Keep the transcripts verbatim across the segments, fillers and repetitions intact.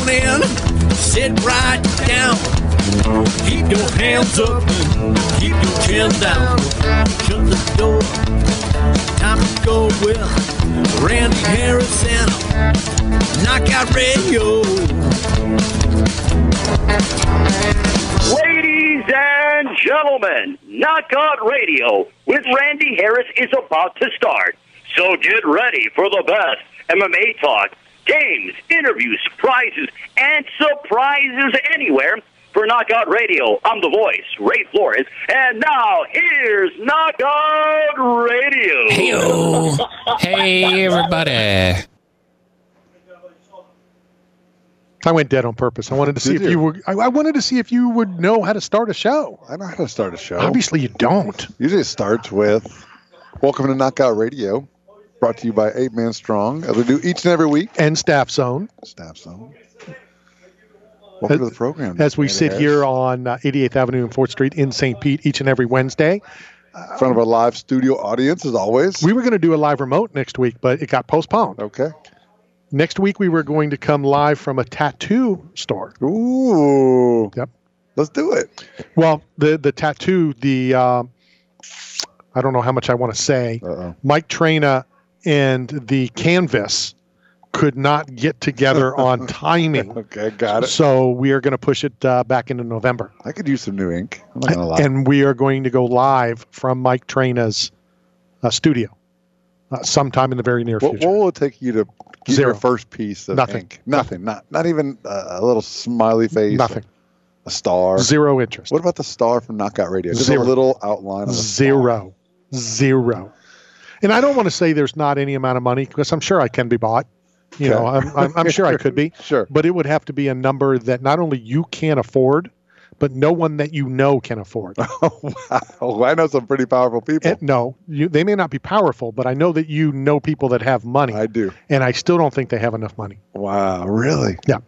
on in, sit right down. Keep your hands up, keep your chin down. Shut the door, time to go with Randy Harris and Knockout Radio. Ladies and gentlemen, Knockout Radio with Randy Harris is about to start. So get ready for the best M M A talk, games, interviews, prizes, and surprises anywhere. For Knockout Radio, I'm the voice, Ray Flores. And now, here's Knockout Radio. Hey-o. Hey, everybody. I went dead on purpose. I wanted to see Did if you, you? were. I, I wanted to see if you would know how to start a show. I know how to start a show. Obviously, you don't. Usually it starts with welcome to Knockout Radio, brought to you by Eight Man Strong, as we do each and every week. And Staff Zone. Staff Zone. Welcome as, to the program. As we Randy sit Harris. here on uh, eighty-eighth Avenue and fourth Street in Saint Pete each and every Wednesday. In front of our live studio audience, as always. We were going to do a live remote next week, but it got postponed. Okay. Next week, we were going to come live from a tattoo store. Ooh. Yep. Let's do it. Well, the, the tattoo, the uh, I don't know how much I want to say. Uh-oh. Mike Traina and the canvas could not get together on timing. Okay, got it. So we are going to push it uh, back into November. I could use some new ink. I'm not going to lie. And we are going to go live from Mike Traina's uh, studio uh, sometime in the very near what, future. what will it take you to get Zero. your first piece of Nothing. ink? Nothing. Not not even uh, a little smiley face. Nothing. A star. Zero interest. What about the star from Knockout Radio? Just Zero. a little outline of a Zero. Zero. And I don't want to say there's not any amount of money because I'm sure I can be bought. You Okay. know, I'm, I'm, I'm sure I could be. Sure. But it would have to be a number that not only you can't afford, but no one that you know can afford. Oh, wow. I know some pretty powerful people. And no, you, they may not be powerful, but I know that you know people that have money. I do. And I still don't think they have enough money. Wow, really? Yeah.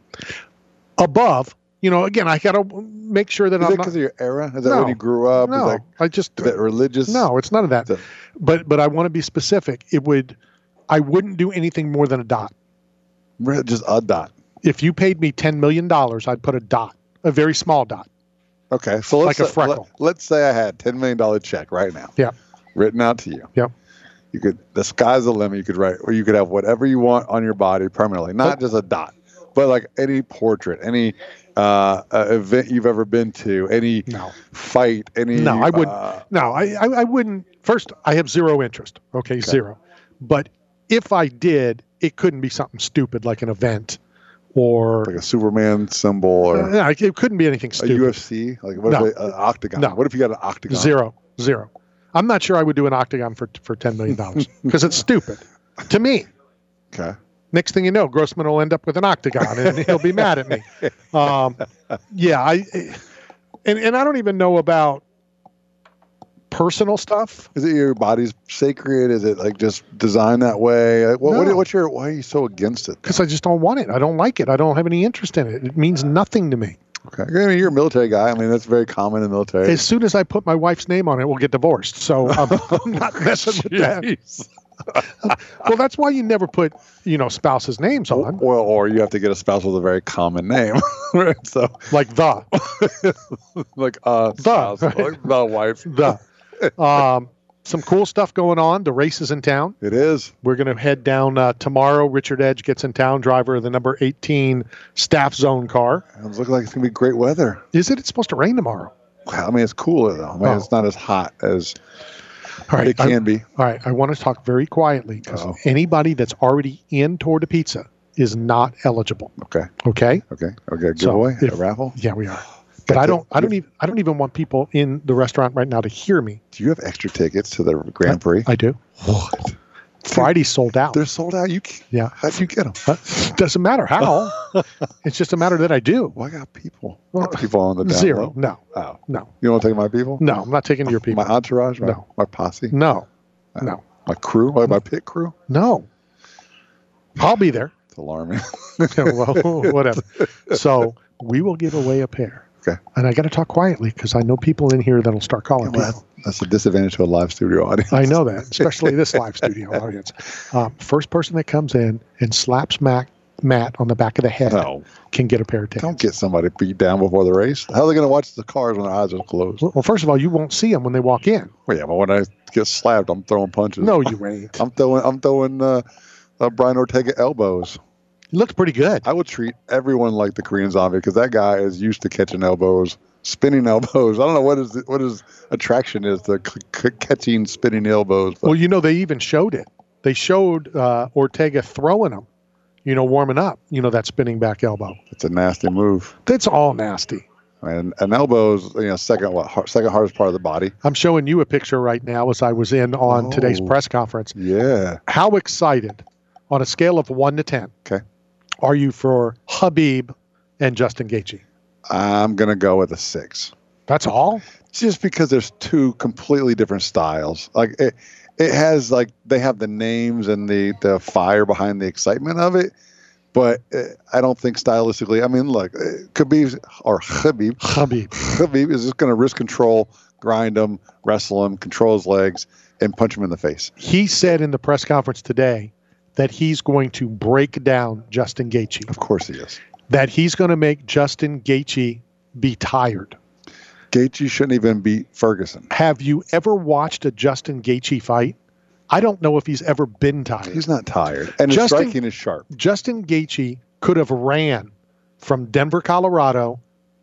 Above, you know, again, I got to make sure that Is I'm it not. because of your era? Is that No. when you grew up? No, is that, I just. is that religious? No, it's none of that. Is that- But but I want to be specific. It would, I wouldn't do anything more than a dot. re- just a dot. If you paid me ten million dollars, I'd put a dot, a very small dot. Okay, so let's Like a say, freckle. Let, us say I had ten million dollars check right now. Yeah. Written out to you. Yeah. You could, the sky's the limit. You could write, or you could have whatever you want on your body permanently, not just a dot, but like any portrait, any uh, uh, event you've ever been to, any No. fight, any. No, I wouldn't. Uh, No, I, I, I wouldn't. First, I have zero interest. Okay, zero. But if I did, it couldn't be something stupid like an event or like a Superman symbol or uh, yeah, it couldn't be anything a stupid. U F C. Like what No. if they, an octagon? No. What if you got an octagon? Zero, zero. I'm not sure I would do an octagon for for ten million dollars because it's stupid to me. Okay. Next thing you know, Grossman will end up with an octagon and he'll be mad at me. Um, yeah, I and and I don't even know about personal stuff. Is it your body's sacred? Is it like just designed that way? Like, what, No. what, what's your? Why are you so against it? Because I just don't want it. I don't like it. I don't have any interest in it. It means nothing to me. Okay. I mean, you're a military guy. I mean, that's very common in the military. As soon as I put my wife's name on it, we'll get divorced. So I'm, I'm not messing with that. Well, that's why you never put, you know, spouses' names on, Well, or you have to get a spouse with a very common name, right? So, like the, like uh, The. spouse, like the wife. the. Um, some cool stuff going on. The race is in town. It is. We're going to head down uh, tomorrow. Richard Edge gets in town, driver of the number eighteen Staff Zone car. It's looking like it's gonna be great weather. Is it? It's supposed to rain tomorrow. Wow, I mean, it's cooler though. I mean, Oh. it's not as hot as All right. it can I, be. All right. I want to talk very quietly because Uh-oh. anybody that's already in Toward a Pizza is not eligible. Okay. Okay. Okay. Okay. So, Giveaway. if- a raffle. Yeah, we are. But I don't. I don't even. I don't even want people in the restaurant right now to hear me. Do you have extra tickets to the Grand Prix? I do. What? Friday's sold out. They're sold out. You can't, Yeah. How'd you get them? Uh, doesn't matter how. It's just a matter that I do. Well, I got people. I got people on the down Zero. low. No. Oh. No. You don't want to take my people? No. I'm not taking your people. My entourage? My, No. my posse? No. Uh, No. My crew? My, my pit crew? No. I'll be there. It's alarming. Well, whatever. So we will give away a pair. Okay. And I got to talk quietly because I know people in here that'll start calling Well, people. that's, that's a disadvantage to a live studio audience. I know that, especially this live studio audience. Um, first person that comes in and slaps Mac Matt on the back of the head No. can get a pair of tickets. Don't get somebody beat down before the race. How are they going to watch the cars when their eyes are closed? Well, first of all, you won't see them when they walk in. Well, yeah, but when I get slapped, I'm throwing punches. No, you ain't. I'm throwing. I'm throwing uh, uh, Brian Ortega elbows. He looked pretty good. I would treat everyone like the Korean Zombie because that guy is used to catching elbows, spinning elbows. I don't know what his what his attraction is to c- c- catching spinning elbows. But Well, you know, they even showed it. They showed uh, Ortega throwing them, you know, warming up, you know, that spinning back elbow. it's a nasty move. That's all nasty. And an elbow's you know second what har- second hardest part of the body. I'm showing you a picture right now as I was in on today's Oh. press conference. Yeah. How excited, on a scale of one to ten, Okay. are you for Habib and Justin Gaethje? I'm gonna go with a six. That's all? Just because there's two completely different styles. Like it, it has like they have the names and the the fire behind the excitement of it, but uh, I don't think stylistically. I mean, look, uh, Khabib or Khabib, Habib. Khabib is just going to risk control, grind him, wrestle him, control his legs, and punch him in the face. He said in the press conference today that he's going to break down Justin Gaethje, Of course he is. that he's going to make Justin Gaethje be tired. Gaethje shouldn't even beat Ferguson. Have you ever watched a Justin Gaethje fight? I don't know if he's ever been tired. He's not tired, and his Justin- striking is sharp. Justin Gaethje could have ran from Denver, Colorado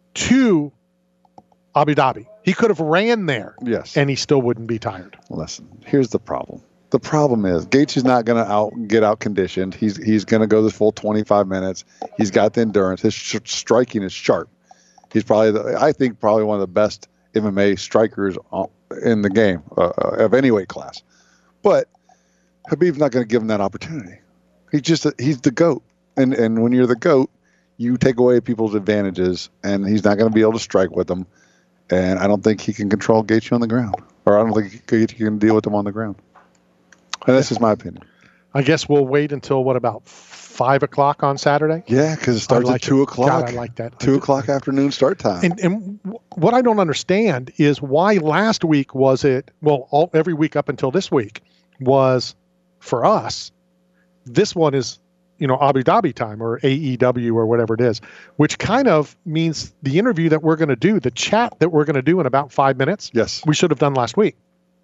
to Abu Dhabi. He could have ran there, Yes. and he still wouldn't be tired. Listen, here's the problem. The problem is Gaethje's not going to out get out conditioned. He's he's going to go this full twenty-five minutes. He's got the endurance. His sh- striking is sharp. He's probably, the, I think, probably one of the best M M A strikers on- in the game uh, of any weight class. But Khabib's not going to give him that opportunity. He's just a, he's the GOAT, and and when you're the GOAT, you take away people's advantages, and he's not going to be able to strike with them. And I don't think he can control Gaethje on the ground, or I don't think Gaethje can deal with him on the ground. And that's just my opinion. I guess we'll wait until, what, about five o'clock on Saturday? Yeah, because it starts I like at two it. o'clock. God, I like that. Two o'clock afternoon start time. And, and w- what I don't understand is why last week was it, well, all, every week up until this week was for us. This one is, you know, Abu Dhabi time or A E W or whatever it is, which kind of means the interview that we're going to do, the chat that we're going to do in about five minutes, yes. we should have done last week.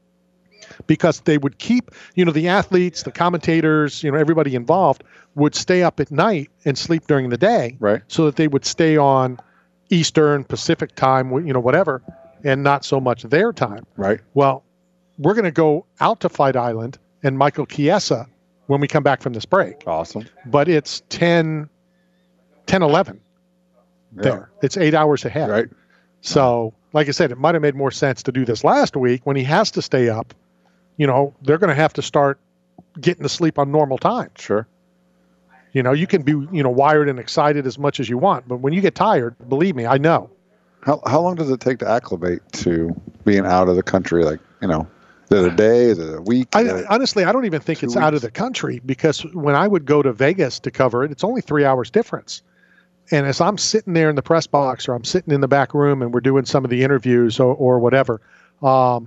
Because they would keep, you know, the athletes, the commentators, you know, everybody involved would stay up at night and sleep during the day, Right. so that they would stay on Eastern, Pacific time, you know, whatever, and not so much their time. Right. Well, we're going to go out to Fight Island and Michael Chiesa when we come back from this break. Awesome. But it's ten, ten eleven there. It's eight hours ahead. Right. So, like I said, it might have made more sense to do this last week when he has to stay up. You know, they're going to have to start getting to sleep on normal time. Sure. You know, you can be, you know, wired and excited as much as you want, but when you get tired, believe me, I know. How how long does it take to acclimate to being out of the country? Like, you know, is it a day? Is it a week? I, Is it- honestly, I don't even think two it's out of weeks? the country, because when I would go to Vegas to cover it, it's only three hours difference. And as I'm sitting there in the press box, or I'm sitting in the back room and we're doing some of the interviews or, or whatever, um,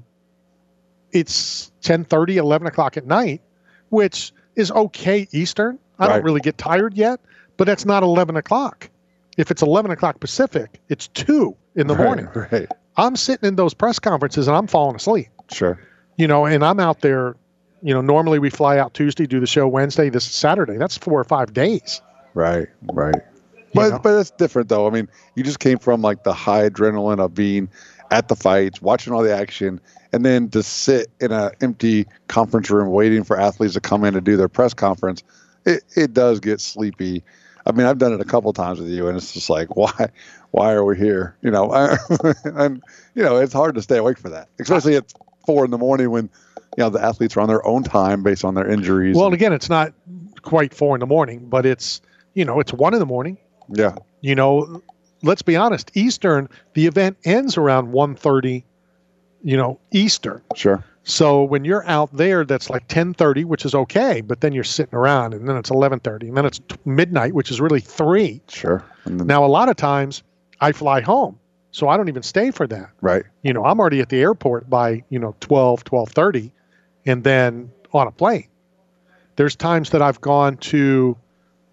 it's ten thirty, eleven o'clock at night, which is okay Eastern. I Right. don't really get tired yet, but that's not eleven o'clock. If it's eleven o'clock Pacific, it's two in the Right, morning. Right. I'm sitting in those press conferences and I'm falling asleep. Sure. You know, and I'm out there, you know, normally we fly out Tuesday, do the show Wednesday, this is Saturday. That's four or five days. Right. Right. But know? but it's different though. I mean, you just came from like the high adrenaline of being at the fights, watching all the action, and then to sit in an empty conference room waiting for athletes to come in to do their press conference. It it does get sleepy. I mean, I've done it a couple times with you, and it's just like, why, why are we here? You know, and you know, it's hard to stay awake for that, especially at four in the morning when, you know, the athletes are on their own time based on their injuries. Well, and- and again, it's not quite four in the morning, but it's, you know, it's one in the morning. yeah, You know, let's be honest, Eastern, the event ends around one thirty, you know, Eastern. sure, So when you're out there, that's like ten thirty, which is okay, but then you're sitting around, and then it's eleven thirty, and then it's t- midnight, which is really three. sure. And then, Now, a lot of times I fly home, so I don't even stay for that. right, You know, I'm already at the airport by, you know, twelve, twelve thirty, and then on a plane. There's times that I've gone to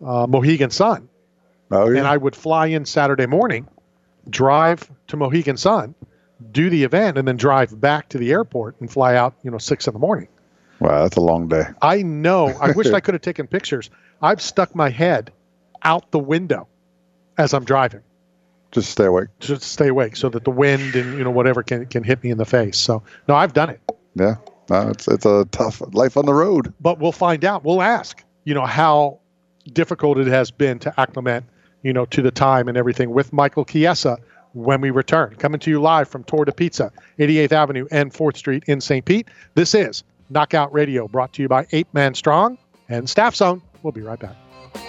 uh, Mohegan Sun. Oh, yeah. And I would fly in Saturday morning, drive to Mohegan Sun, do the event, and then drive back to the airport and fly out, you know, six in the morning. Wow, that's a long day. I know. I wish I could have taken pictures. I've stuck my head out the window as I'm driving. Just stay awake. Just stay awake so that the wind and, you know, whatever can, can hit me in the face. So, no, I've done it. Yeah. No, it's it's a tough life on the road. But we'll find out. We'll ask, you know, how difficult it has been to acclimate, you know, to the time and everything with Michael Chiesa when we return. Coming to you live from Tour de Pizza, eighty-eighth Avenue and fourth Street in Saint Pete. This is Knockout Radio, brought to you by Eight Man Strong and Staff Zone. We'll be right back.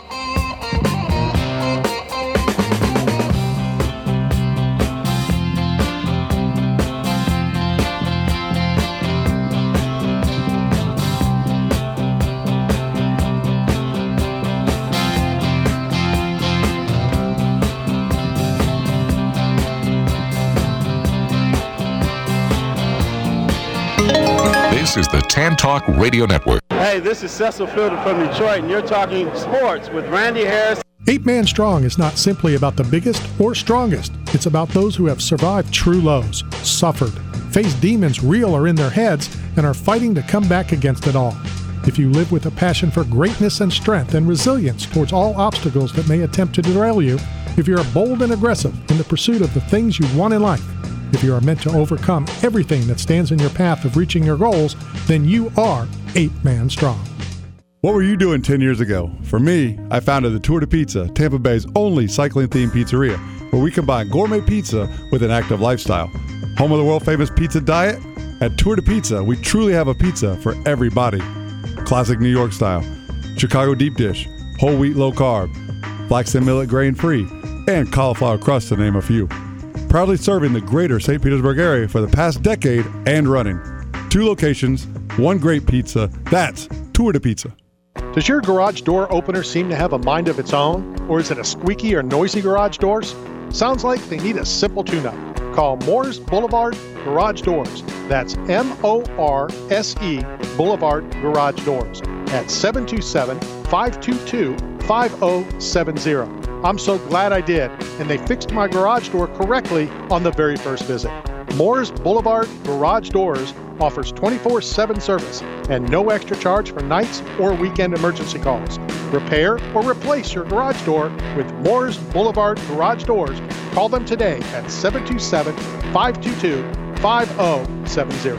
This is the Tan Talk Radio Network. Hey, this is Cecil Fielder from Detroit, and you're talking sports with Randy Harris. Eight Man Strong is not simply about the biggest or strongest. It's about those who have survived true lows, suffered, faced demons real or in their heads, and are fighting to come back against it all. If you live with a passion for greatness and strength and resilience towards all obstacles that may attempt to derail you, if you're bold and aggressive in the pursuit of the things you want in life, if you are meant to overcome everything that stands in your path of reaching your goals, then you are Eight Man Strong. What were you doing ten years ago? For me, I founded the Tour de Pizza, Tampa Bay's only cycling-themed pizzeria, where we combine gourmet pizza with an active lifestyle. Home of the world-famous pizza diet? At Tour de Pizza, we truly have a pizza for every body. Classic New York style, Chicago deep dish, whole wheat low carb, flax and millet grain-free, and cauliflower crust to name a few. Proudly serving the greater Saint Petersburg area for the past decade and running. Two locations, one great pizza. That's Tour de Pizza. Does your garage door opener seem to have a mind of its own? Or is it a squeaky or noisy garage doors? Sounds like they need a simple tune-up. Call Moores Boulevard Garage Doors. That's M O R S E Boulevard Garage Doors at seven two seven, five two two, five zero seven zero. I'm so glad I did, and they fixed my garage door correctly on the very first visit. Moores Boulevard Garage Doors offers twenty-four seven service and no extra charge for nights or weekend emergency calls. Repair or replace your garage door with Moores Boulevard Garage Doors. Call them today at seven two seven, five two two, five zero seven zero.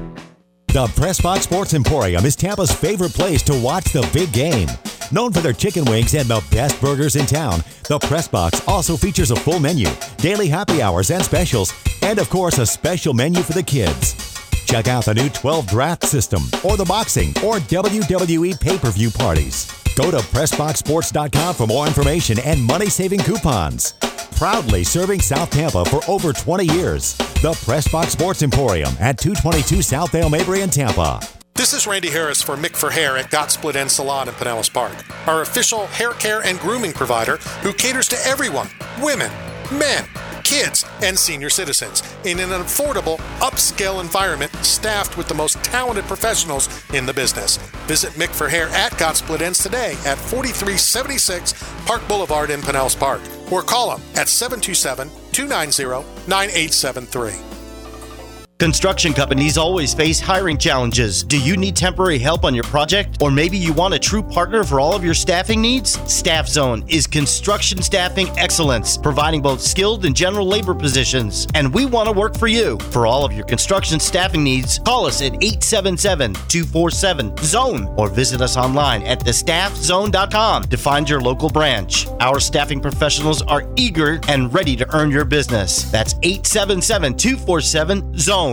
The PressBox Sports Emporium is Tampa's favorite place to watch the big game. Known for their chicken wings and the best burgers in town, the PressBox also features a full menu, daily happy hours and specials, and of course a special menu for the kids. Check out the new twelve draft system, or the boxing or W W E pay-per-view parties. Go to press box sports dot com for more information and money-saving coupons. Proudly serving South Tampa for over twenty years. The PressBox Sports Emporium at two twenty-two South Dale Mabry in Tampa. This is Randy Harris for Mick for Hair at Got Split End Salon in Pinellas Park, our official hair care and grooming provider who caters to everyone, women, men, kids, and senior citizens in an affordable, upscale environment staffed with the most talented professionals in the business. Visit Mick for Hair at Got Split Ends today at forty-three seventy-six Park Boulevard in Pinellas Park, or call them at seven two seven, two nine zero, nine eight seven three. Construction companies always face hiring challenges. Do you need temporary help on your project? Or maybe you want a true partner for all of your staffing needs? Staff Zone is construction staffing excellence, providing both skilled and general labor positions. And we want to work for you. For all of your construction staffing needs, call us at eight seven seven, two four seven, zone or visit us online at the staff zone dot com to find your local branch. Our staffing professionals are eager and ready to earn your business. That's eight seven seven, two four seven, zone.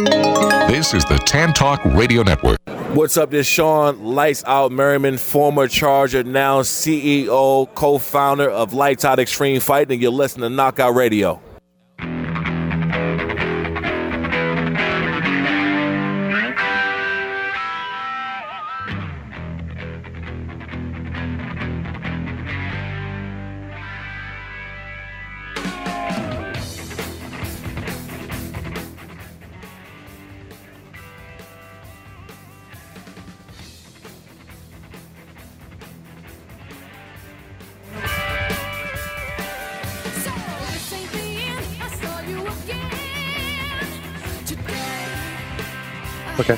This is the Tan Talk Radio Network. What's up? This is Sean Lights Out Merriman, former Charger, now C E O, co-founder of Lights Out Extreme Fighting, and you're listening to Knockout Radio. Okay.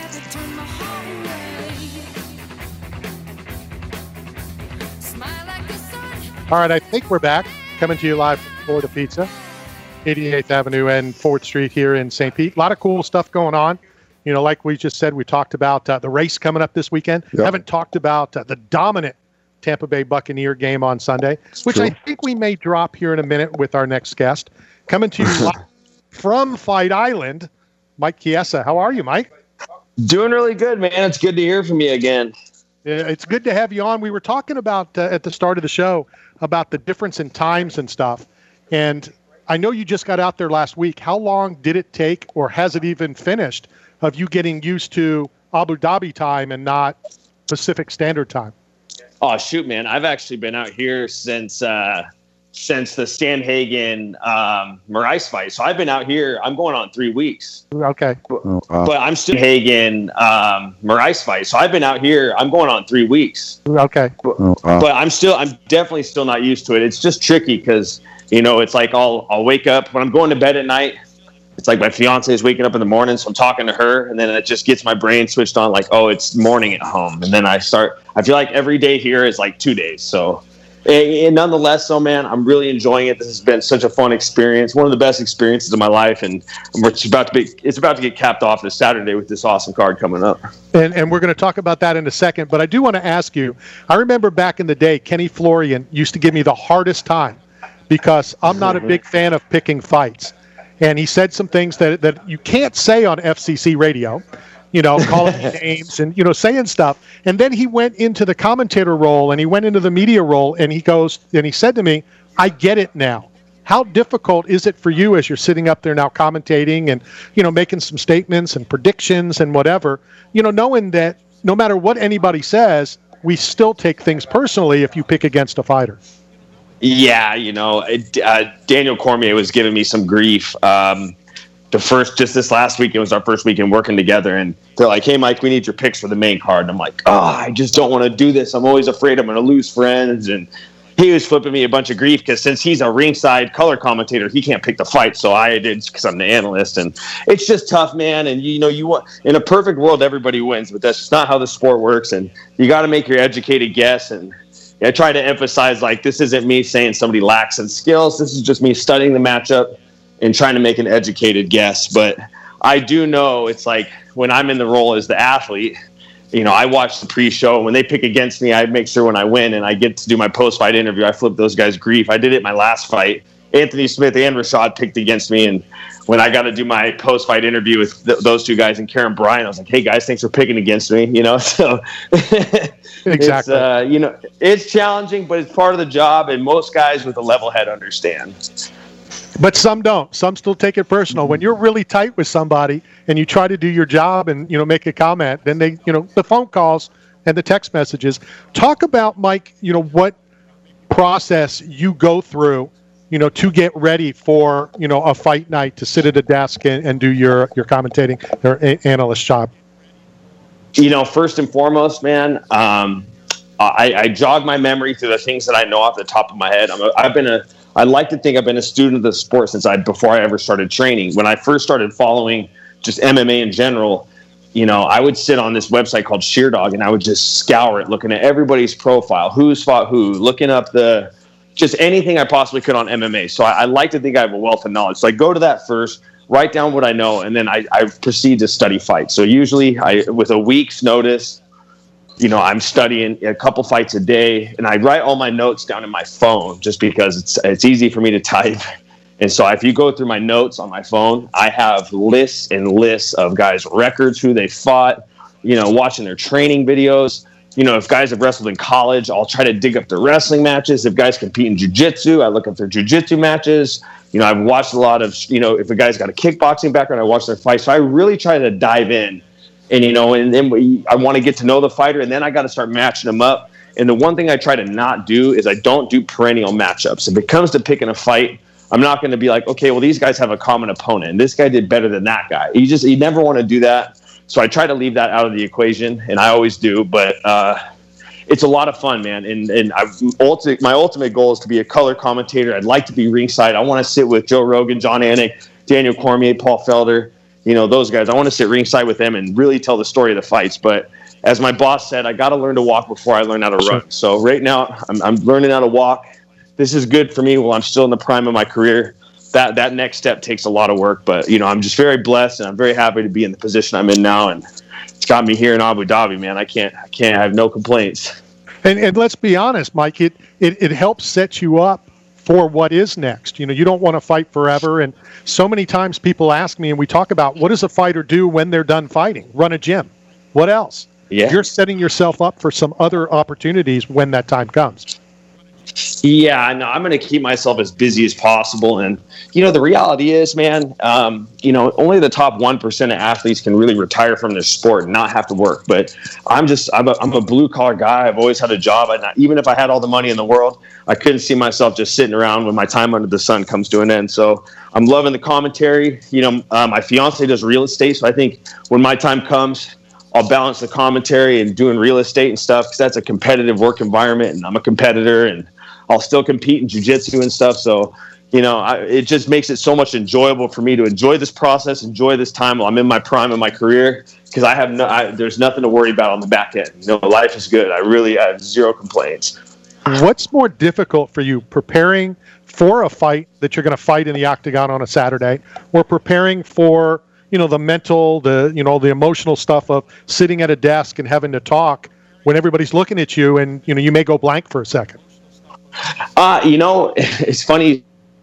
All right, I think we're back. Coming to you live from Florida Pizza, eighty-eighth Avenue and fourth Street here in Saint Pete. A lot of cool stuff going on. You know, like we just said, we talked about uh, the race coming up this weekend. Yep. Haven't talked about uh, the dominant Tampa Bay Buccaneer game on Sunday, it's which true. I think we may drop here in a minute with our next guest. Coming to you live from Fight Island, Mike Chiesa. How are you, Mike? Doing really good, man. It's good to hear from you again. It's good to have you on. We were talking about uh, at the start of the show about the difference in times and stuff. And I know you just got out there last week. How long did it take, or has it even finished, of you getting used to Abu Dhabi time and not Pacific Standard Time? Oh, shoot, man. I've actually been out here since uh, since the Sandhagen um, Moraes fight. So I've been out here. I'm going on three weeks. Okay. But, oh, wow. but I'm still Hagen um, Moraes fight. So I've been out here. I'm going on three weeks. Okay. But, oh, wow. but I'm still, I'm definitely still not used to it. It's just tricky because, you know, it's like I'll, I'll wake up when I'm going to bed at night. It's like my fiance is waking up in the morning, so I'm talking to her, and then it just gets my brain switched on like, oh, it's morning at home. And then I start, I feel like every day here is like two days. So and nonetheless, so man, I'm really enjoying it. This has been such a fun experience, one of the best experiences of my life, and it's about to be it's about to get capped off this Saturday with this awesome card coming up. And and we're going to talk about that in a second. But I do want to ask you. I remember back in the day, Kenny Florian used to give me the hardest time because I'm not a big fan of picking fights, and he said some things that that you can't say on F C C radio. You know, calling names and, you know, saying stuff. And then he went into the commentator role and he went into the media role and he goes and he said to me, I get it now. How difficult is it for you as you're sitting up there now commentating and, you know, making some statements and predictions and whatever, you know, knowing that no matter what anybody says, we still take things personally if you pick against a fighter? Yeah, you know, uh, Daniel Cormier was giving me some grief. Um, The first, just this last week, it was our first weekend working together, and they're like, hey, Mike, we need your picks for the main card. And I'm like, oh, I just don't want to do this. I'm always afraid I'm going to lose friends. And he was flipping me a bunch of grief because since he's a ringside color commentator, he can't pick the fight. So I did because I'm the analyst. And it's just tough, man. And, you know, you want in a perfect world, everybody wins, but that's just not how the sport works. And you got to make your educated guess. And I try to emphasize, like, this isn't me saying somebody lacks in skills. This is just me studying the matchup and trying to make an educated guess. But I do know it's like when I'm in the role as the athlete, you know, I watch the pre-show. When they pick against me, I make sure when I win and I get to do my post-fight interview, I flip those guys grief. I did it in my last fight. Anthony Smith and Rashad picked against me. And when I got to do my post-fight interview with th- those two guys and Karen Bryan, I was like, hey, guys, thanks for picking against me. You know, so exactly. It's, uh, you know, it's challenging, but it's part of the job. And most guys with a level head understand. But some don't. Some still take it personal. When you're really tight with somebody and you try to do your job and, you know, make a comment, then they, you know, the phone calls and the text messages. Talk about, Mike, you know, what process you go through, you know, to get ready for, you know, a fight night, to sit at a desk and, and do your, your commentating or a- analyst job. You know, first and foremost, man, um, I, I jog my memory through the things that I know off the top of my head. I'm a, I've been a, I like to think I've been a student of the sport since I, before I ever started training. When I first started following just M M A in general, you know, I would sit on this website called Sheerdog and I would just scour it, looking at everybody's profile, who's fought who, looking up the, just anything I possibly could on M M A. So I, I like to think I have a wealth of knowledge. So I go to that first, write down what I know, and then I, I proceed to study fights. So usually I, with a week's notice, you know, I'm studying a couple fights a day, and I write all my notes down in my phone just because it's it's easy for me to type. And so if you go through my notes on my phone, I have lists and lists of guys' records, who they fought, you know, watching their training videos. You know, if guys have wrestled in college, I'll try to dig up their wrestling matches. If guys compete in jiu-jitsu, I look up their jiu-jitsu matches. You know, I've watched a lot of, you know, if a guy's got a kickboxing background, I watch their fights. So I really try to dive in. And, you know, and then we, I want to get to know the fighter, and then I got to start matching them up. And the one thing I try to not do is I don't do perennial matchups. If it comes to picking a fight, I'm not going to be like, okay, well, these guys have a common opponent, and this guy did better than that guy. You just, you never want to do that. So I try to leave that out of the equation, and I always do. But uh, it's a lot of fun, man. And and I've ulti- my ultimate goal is to be a color commentator. I'd like to be ringside. I want to sit with Joe Rogan, John Anik, Daniel Cormier, Paul Felder. you know, those guys. I want to sit ringside with them and really tell the story of the fights. But as my boss said, I got to learn to walk before I learn how to run. Sure. So right now I'm, I'm learning how to walk. This is good for me while I'm still in the prime of my career. That that next step takes a lot of work, but you know, I'm just very blessed and I'm very happy to be in the position I'm in now, and it's got me here in Abu Dhabi, man. I can't I can't I have no complaints. And and let's be honest, Mike, it it, it helps set you up for what is next. You know, you don't want to fight forever, and so many times people ask me, and we talk about, what does a fighter do when they're done fighting? Run a gym. What else? Yeah. You're setting yourself up for some other opportunities when that time comes. Yeah, no, I'm going to keep myself as busy as possible. And, you know, the reality is, man, um, you know, only the top one percent of athletes can really retire from their sport and not have to work. But I'm just, I'm a, I'm a blue collar guy. I've always had a job. And even if I had all the money in the world, I couldn't see myself just sitting around when my time under the sun comes to an end. So I'm loving the commentary. You know, uh, my fiance does real estate. So I think when my time comes, I'll balance the commentary and doing real estate and stuff, because that's a competitive work environment, and I'm a competitor, and I'll still compete in jiu-jitsu and stuff. So, you know, I, it just makes it so much enjoyable for me to enjoy this process, enjoy this time while I'm in my prime of my career, because I have no, I, there's nothing to worry about on the back end. You know, life is good. I really I have zero complaints. What's more difficult for you, preparing for a fight that you're going to fight in the octagon on a Saturday, or preparing for, you know, the mental, the, you know, the emotional stuff of sitting at a desk and having to talk when everybody's looking at you and, you know, you may go blank for a second? Uh, you know, it's funny.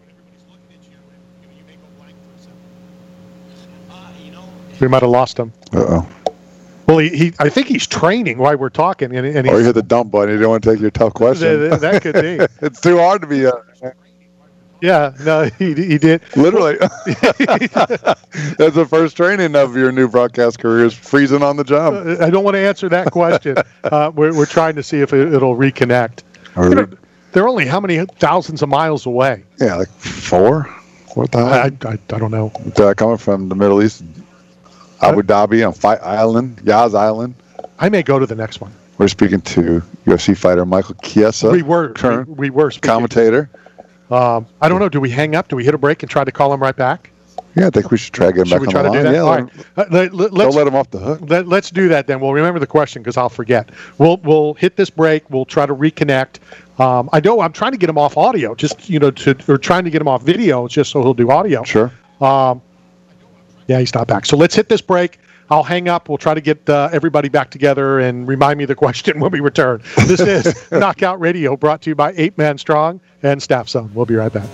We might have lost him. Uh-oh. Well, he, he, I think he's training while we're talking. And, and or you hit the dump button. You don't want to take your tough question. That, that could be. It's too hard to be. Uh, yeah, no, he he did. Literally. That's the first training of your new broadcast career, is freezing on the job. I don't want to answer that question. uh, we're, we're trying to see if it, it'll reconnect. You know, they're only how many thousands of miles away? Yeah, like four? Four thousand? I, I, I don't know. They're coming from the Middle East, Abu Dhabi on Fight Island, Yaz Island. I may go to the next one. We're speaking to U F C fighter Michael Chiesa. We were. Current we, we were speaking. Commentator. Um, I don't know. Do we hang up? Do we hit a break and try to call him right back? Yeah, I think we should try to get him should back we on try the to line. do that? Yeah, All right. Uh, let, let, let's, don't let him off the hook. Let, let's do that then. We'll remember the question because I'll forget. We'll we'll hit this break. We'll try to reconnect. Um, I know I'm trying to get him off audio, just you know, to or trying to get him off video, just so he'll do audio. Sure. Um, yeah, he's not back. So let's hit this break. I'll hang up. We'll try to get uh, everybody back together and remind me the question when we return. This is Knockout Radio, brought to you by Eight Man Strong and Staff Zone. We'll be right back.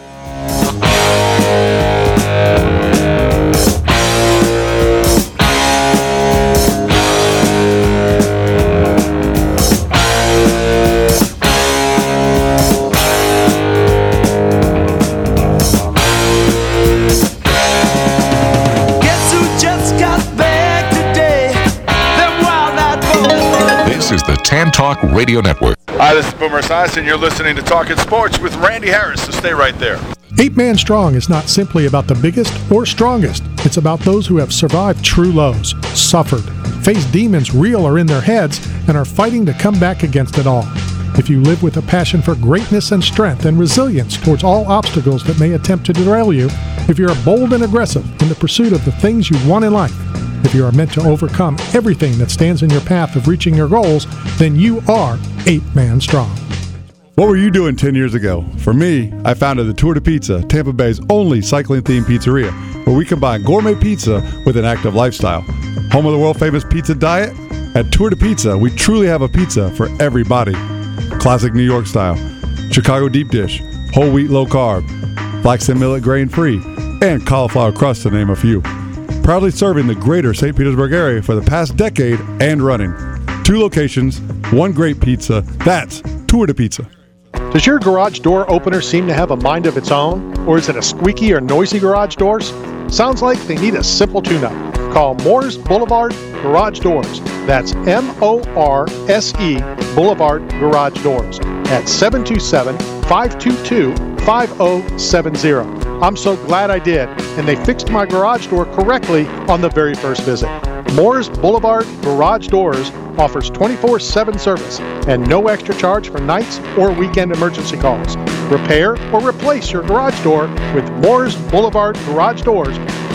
This is the Tan Talk Radio Network. Hi, this is Boomer Esiason. You're listening to Talking Sports with Randy Harris, so stay right there. Eight Man Strong is not simply about the biggest or strongest. It's about those who have survived true lows, suffered, faced demons real or in their heads, and are fighting to come back against it all. If you live with a passion for greatness and strength and resilience towards all obstacles that may attempt to derail you, if you're bold and aggressive in the pursuit of the things you want in life, if you are meant to overcome everything that stands in your path of reaching your goals, then you are Eight Man Strong. What were you doing ten years ago? For me, I founded the Tour de Pizza, Tampa Bay's only cycling-themed pizzeria, where we combine gourmet pizza with an active lifestyle. Home of the world-famous pizza diet? At Tour de Pizza, we truly have a pizza for every body. Classic New York style, Chicago deep dish, whole wheat low carb, flax and millet grain free, and cauliflower crust to name a few. Proudly serving the greater Saint Petersburg area for the past decade and running. Two locations, one great pizza. That's Tour de Pizza. Does your garage door opener seem to have a mind of its own? Or is it a squeaky or noisy garage doors? Sounds like they need a simple tune-up. Call Moores Boulevard Garage Doors. That's M O R S E Boulevard Garage Doors at seven two seven, five two two, five zero seven zero. I'm so glad I did, and they fixed my garage door correctly on the very first visit. Moores Boulevard Garage Doors offers twenty-four seven service and no extra charge for nights or weekend emergency calls. Repair or replace your garage door with Moores Boulevard Garage Doors.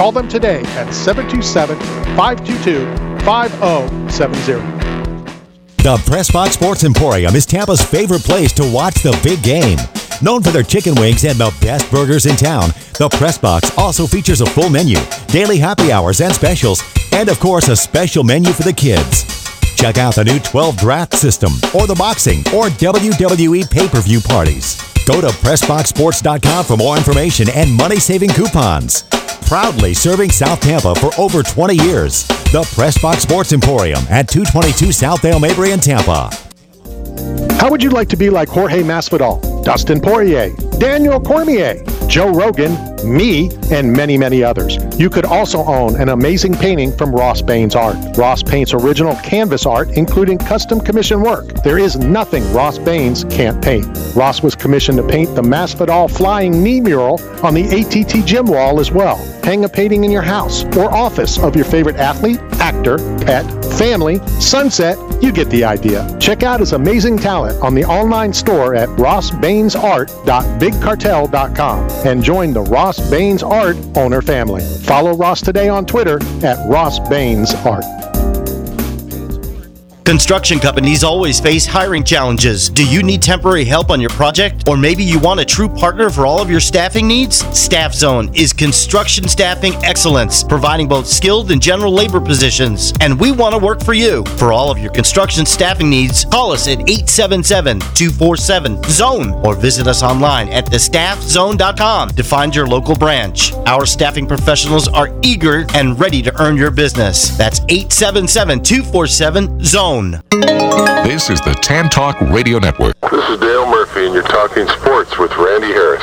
Call them today at seven two seven, five two two, five zero seven zero. The Pressbox Sports Emporium is Tampa's favorite place to watch the big game. Known for their chicken wings and the best burgers in town, the Pressbox also features a full menu, daily happy hours and specials, and of course a special menu for the kids. Check out the new twelve draft system, or the boxing, or W W E pay-per-view parties. Go to press box sports dot com for more information and money-saving coupons. Proudly serving South Tampa for over twenty years. The Pressbox Sports Emporium at two twenty-two South Dale Mabry in Tampa. How would you like to be like Jorge Masvidal, Dustin Poirier, Daniel Cormier, Joe Rogan, me, and many, many others? You could also own an amazing painting from Ross Baines Art. Ross paints original canvas art, including custom commission work. There is nothing Ross Baines can't paint. Ross was commissioned to paint the Masvidal flying knee mural on the A T T gym wall as well. Hang a painting in your house or office of your favorite athlete, actor, pet, family, sunset. You get the idea. Check out his amazing talent on the online store at ross baines art dot big cartel dot com and join the Ross Baines Art owner family. Follow Ross today on Twitter at Ross Baines Art. Construction companies always face hiring challenges. Do you need temporary help on your project? Or maybe you want a true partner for all of your staffing needs? Staff Zone is construction staffing excellence, providing both skilled and general labor positions. And we want to work for you. For all of your construction staffing needs, call us at eight seven seven, two four seven, zone or visit us online at the staff zone dot com to find your local branch. Our staffing professionals are eager and ready to earn your business. That's eight seven seven, two four seven, zone. This is the Tan Talk Radio Network. This is Dale Murphy, and you're talking sports with Randy Harris.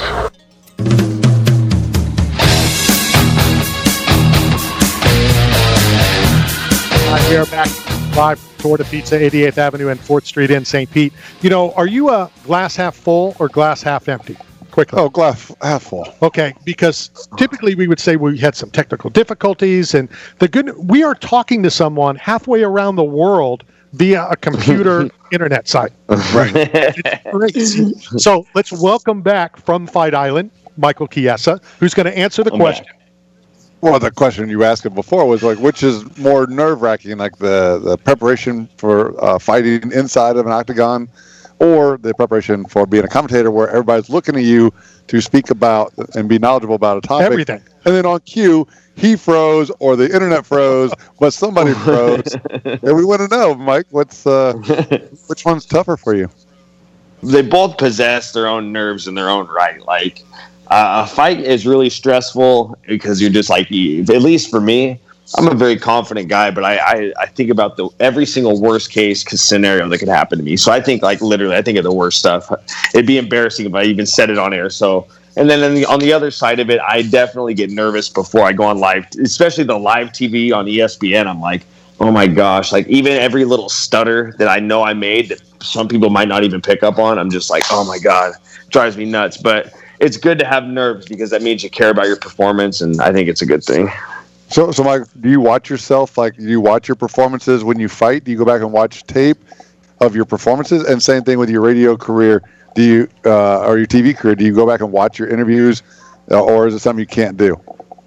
Hi, we are back live from Torta Pizza, eighty-eighth Avenue and fourth Street in Saint Pete. You know, are you a glass half full or glass half empty? Quickly. Oh, glass half full. Okay, because typically we would say we had some technical difficulties, and the good we are talking to someone halfway around the world via a computer internet site. Right. It's crazy. So let's welcome back from Fight Island, Michael Chiesa, who's going to answer the I'm question. Back. Well, the question you asked it before was like, which is more nerve-wracking, like the, the preparation for uh, fighting inside of an octagon, or the preparation for being a commentator where everybody's looking at you to speak about and be knowledgeable about a topic. Everything. And then on cue, he froze or the internet froze, but somebody froze. And we want to know, Mike, what's uh, which one's tougher for you? They both possess their own nerves in their own right. Like, uh, a fight is really stressful because you're just like, at least for me, I'm a very confident guy, but I, I, I think about the every single worst case scenario that could happen to me. So I think like literally, I think of the worst stuff. It'd be embarrassing if I even said it on air. So, and then on the, on the other side of it, I definitely get nervous before I go on live, especially the live T V on E S P N. I'm like, oh my gosh, like even every little stutter that I know I made that some people might not even pick up on, I'm just like, oh my God, it drives me nuts. But it's good to have nerves because that means you care about your performance, and I think it's a good thing. So, so Mike, do you watch yourself? Like, do you watch your performances when you fight? Do you go back and watch tape of your performances? And same thing with your radio career. Do you, uh, or your T V career? Do you go back and watch your interviews, uh, or is it something you can't do?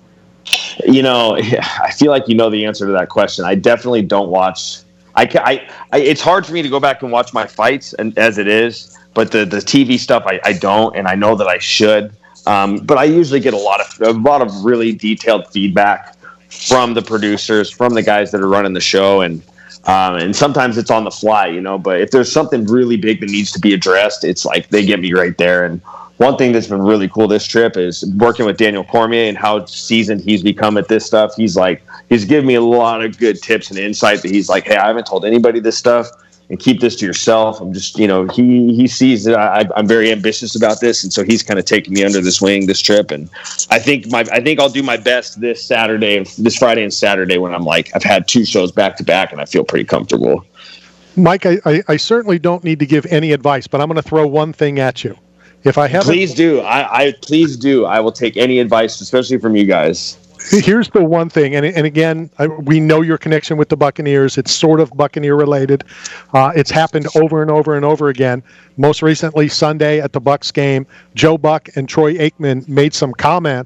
You know, I feel like you know the answer to that question. I definitely don't watch. I, I, I it's hard for me to go back and watch my fights, and as it is, but the the T V stuff I, I don't, and I know that I should. Um, but I usually get a lot of a lot of really detailed feedback from the producers, from the guys that are running the show, and um, and sometimes it's on the fly, you know. But if there's something really big that needs to be addressed, it's like they get me right there. And one thing that's been really cool this trip is working with Daniel Cormier and how seasoned he's become at this stuff. He's like he's given me a lot of good tips and insight that he's like, hey, I haven't told anybody this stuff, and keep this to yourself. I'm just, you know, he he sees that I, I'm very ambitious about this, and so he's kind of taking me under this wing this trip. And I think my I think I'll do my best this Saturday, this Friday and Saturday when I'm like I've had two shows back to back and I feel pretty comfortable. Mike, I, I, I certainly don't need to give any advice, but I'm going to throw one thing at you. If I haven't, please do. I, I please do. I will take any advice, especially from you guys. Here's the one thing, and and again, I, we know your connection with the Buccaneers. It's sort of Buccaneer related. Uh, it's happened over and over and over again. Most recently, Sunday at the Bucs game, Joe Buck and Troy Aikman made some comments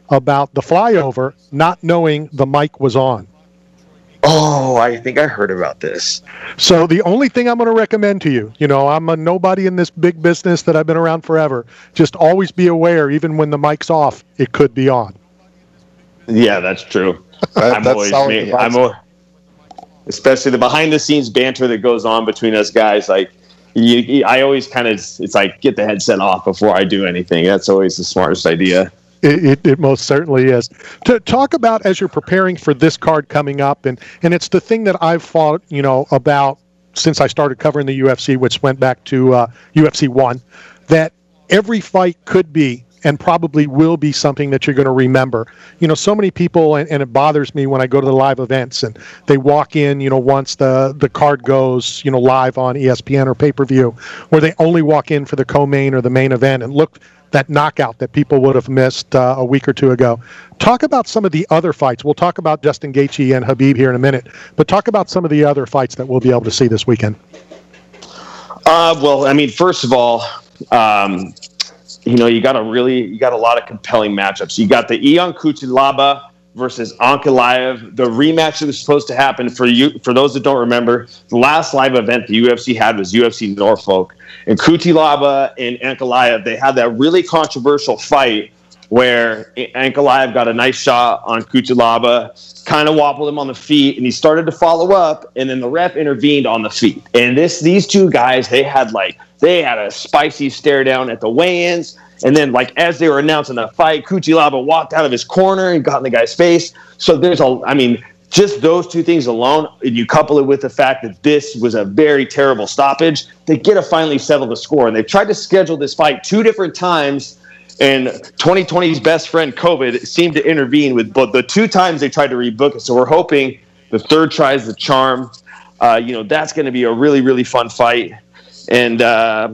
about the flyover not knowing the mic was on. Oh, I think I heard about this. So the only thing I'm going to recommend to you, you know, I'm a nobody in this big business that I've been around forever. Just always be aware, even when the mic's off, it could be on. Yeah, that's true. That, I'm that's always, solid I'm always, especially the behind-the-scenes banter that goes on between us guys. Like, you, you, I always kind of, it's like, get the headset off before I do anything. That's always the smartest idea. It, it, it most certainly is. To talk about as you're preparing for this card coming up, and, and it's the thing that I've thought, you know, about since I started covering the U F C, which went back to uh, U F C one, that every fight could be and probably will be something that you're going to remember. You know, so many people, and, and it bothers me when I go to the live events and they walk in, you know, once the, the card goes, you know, live on E S P N or pay-per-view, where they only walk in for the co-main or the main event and look that knockout that people would have missed uh, a week or two ago. Talk about some of the other fights. We'll talk about Justin Gaethje and Khabib here in a minute, but talk about some of the other fights that we'll be able to see this weekend. Uh, well, I mean, first of all, um, you know, you got a really, you got a lot of compelling matchups. You got the Ion Cutelaba versus Ankalaev, the rematch that was supposed to happen. For you, for those that don't remember, the last live event the U F C had was U F C Norfolk. And Cutelaba and Ankalaev, they had that really controversial fight where Ankalaev got a nice shot on Cutelaba, kind of wobbled him on the feet, and he started to follow up, and then the ref intervened on the feet. And this, these two guys, they had like, they had a spicy stare down at the weigh-ins. And then, like, as they were announcing the fight, Cutelaba walked out of his corner and got in the guy's face. So there's a, I mean, just those two things alone, and you couple it with the fact that this was a very terrible stoppage, they get to finally settle the score. And they've tried to schedule this fight two different times, and twenty twenty's best friend, COVID, seemed to intervene with both the two times they tried to rebook it. So we're hoping the third tries the charm. Uh, you know, that's going to be a really, really fun fight. And, uh,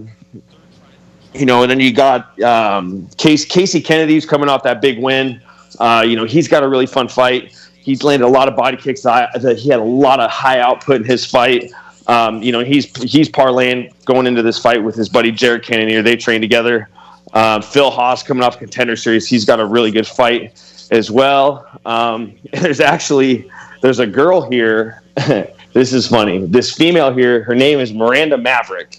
you know, and then you got um, Case, Casey Kennedy's coming off that big win. Uh, you know, he's got a really fun fight. He's landed a lot of body kicks. That he had a lot of high output in his fight. Um, you know, he's he's parlaying going into this fight with his buddy Jared Cannonier. They train together. Um, Phil Haas coming off Contender Series. He's got a really good fight as well. Um, there's actually there's a girl here. This is funny. This female here. Her name is Miranda Maverick.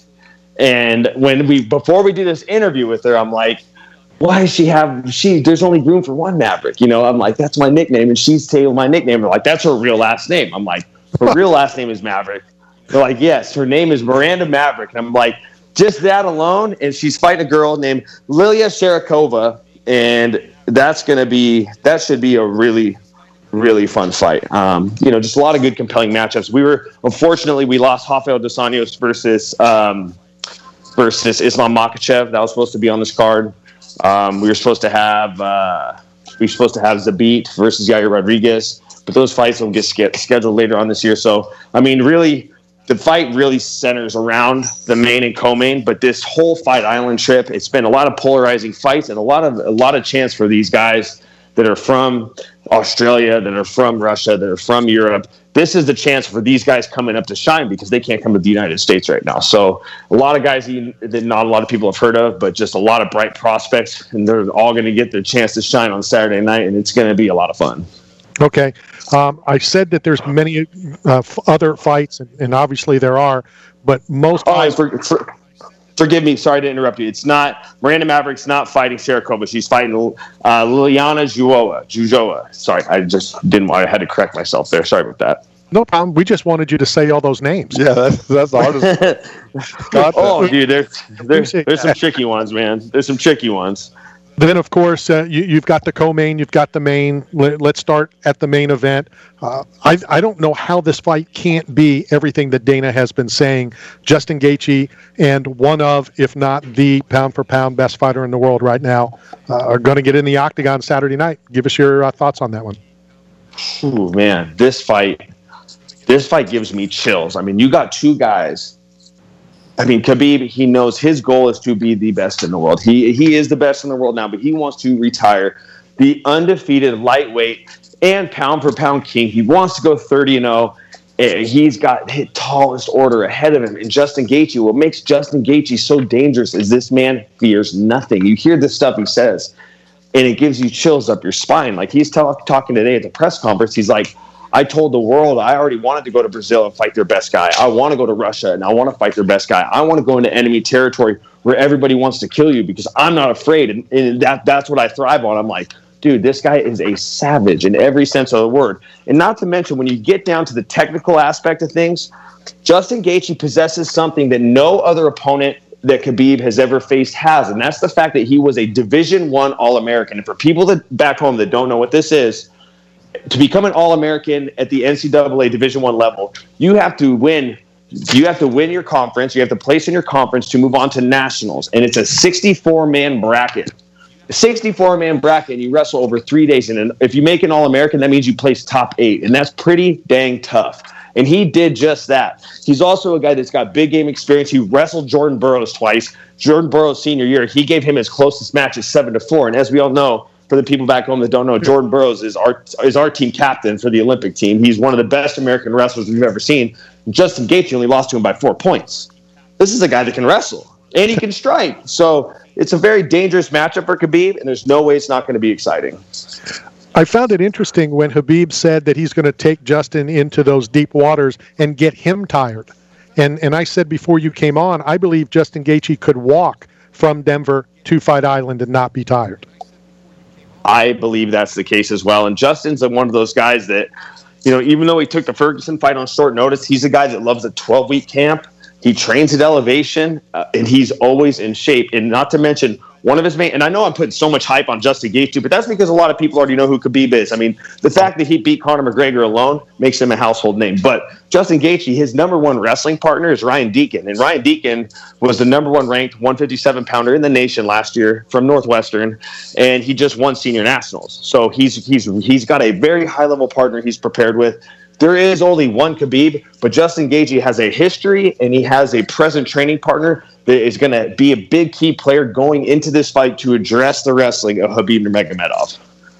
And when we before we do this interview with her, I'm like, why does she have she there's only room for one Maverick? You know, I'm like, that's my nickname, and she's taking my nickname. They're like, that's her real last name. I'm like, her real last name is Maverick. They're like, yes, her name is Miranda Maverick. And I'm like, just that alone, and she's fighting a girl named Lilia Sharakova, and that's gonna be that should be a really really fun fight. Um, you know, just a lot of good compelling matchups. We were unfortunately we lost Rafael dos Anjos versus um, versus Islam Makhachev. That was supposed to be on this card. Um, we were supposed to have uh, we were supposed to have Zabit versus Yair Rodriguez, but those fights will get ske- scheduled later on this year. So, I mean, really, the fight really centers around the main and co-main. But this whole Fight Island trip, it's been a lot of polarizing fights and a lot of a lot of chance for these guys that are from Australia, that are from Russia, that are from Europe. This is the chance for these guys coming up to shine because they can't come to the United States right now. So a lot of guys that not a lot of people have heard of, but just a lot of bright prospects, and they're all going to get their chance to shine on Saturday night, and it's going to be a lot of fun. Okay. Um, I said that there's many uh, f- other fights, and, and obviously there are, but most oh, guys... for, for, Forgive me, sorry to interrupt you. It's not Miranda Maverick's not fighting Sharakova. She's fighting uh, Liliana Juoa. Jujoa. Sorry, I just didn't. I had to correct myself there. Sorry about that. No problem. We just wanted you to say all those names. Yeah, that's that's the hardest. Oh, dude, there's there's there's some tricky ones, man. There's some tricky ones. Then, of course, uh, you, you've got the co-main, you've got the main. Let, let's start at the main event. Uh, I, I don't know how this fight can't be everything that Dana has been saying. Justin Gaethje and one of, if not the pound-for-pound best fighter in the world right now, uh, are going to get in the octagon Saturday night. Give us your uh, thoughts on that one. Ooh, man, this fight, this fight gives me chills. I mean, you got two guys. I mean, Khabib, he knows his goal is to be the best in the world. He he is the best in the world now, but he wants to retire the undefeated lightweight and pound-for-pound king. He wants to go thirty and oh. He's got his tallest order ahead of him. And Justin Gaethje, what makes Justin Gaethje so dangerous is this man fears nothing. You hear the stuff he says. and it gives you chills up your spine. Like he's talk, talking today at the press conference. He's like, I told the world I already wanted to go to Brazil and fight their best guy. I want to go to Russia and I want to fight their best guy. I want to go into enemy territory where everybody wants to kill you because I'm not afraid. And, and that that's what I thrive on. I'm like, dude, this guy is a savage in every sense of the word. And not to mention, when you get down to the technical aspect of things, Justin Gaethje possesses something that no other opponent that Khabib has ever faced has. And that's the fact that he was a Division One All-American. And for people that back home that don't know what this is, to become an All-American at the N C double A Division One level, you have to win. You have to win your conference. You have to place in your conference to move on to nationals. And it's a sixty-four man bracket. A sixty-four man bracket, and you wrestle over three days. And if you make an All-American, that means you place top eight. And that's pretty dang tough. And he did just that. He's also a guy that's got big game experience. He wrestled Jordan Burroughs twice. Jordan Burroughs' senior year, he gave him his closest match at seven to four. And as we all know, for the people back home that don't know, Jordan Burroughs is our is our team captain for the Olympic team. He's one of the best American wrestlers we've ever seen. Justin Gaethje only lost to him by four points. This is a guy that can wrestle, and he can strike. So it's a very dangerous matchup for Khabib, and there's no way it's not going to be exciting. I found it interesting when Khabib said that he's going to take Justin into those deep waters and get him tired. And and I said before you came on, I believe Justin Gaethje could walk from Denver to Fight Island and not be tired. I believe that's the case as well. And Justin's one of those guys that, you know, even though he took the Ferguson fight on short notice, he's a guy that loves a twelve-week camp. He trains at elevation, uh, and he's always in shape. And not to mention, one of his main, and I know I'm putting so much hype on Justin Gaethje, but that's because a lot of people already know who Khabib is. I mean, the fact that he beat Conor McGregor alone makes him a household name. But Justin Gaethje, his number one wrestling partner is Ryan Deakin. And Ryan Deakin was the number one ranked one fifty-seven pounder in the nation last year from Northwestern, and he just won senior nationals. So he's he's he's got a very high-level partner he's prepared with. There is only one Khabib, but Justin Gaethje has a history, and he has a present training partner that is going to be a big key player going into this fight to address the wrestling of Khabib Nurmagomedov.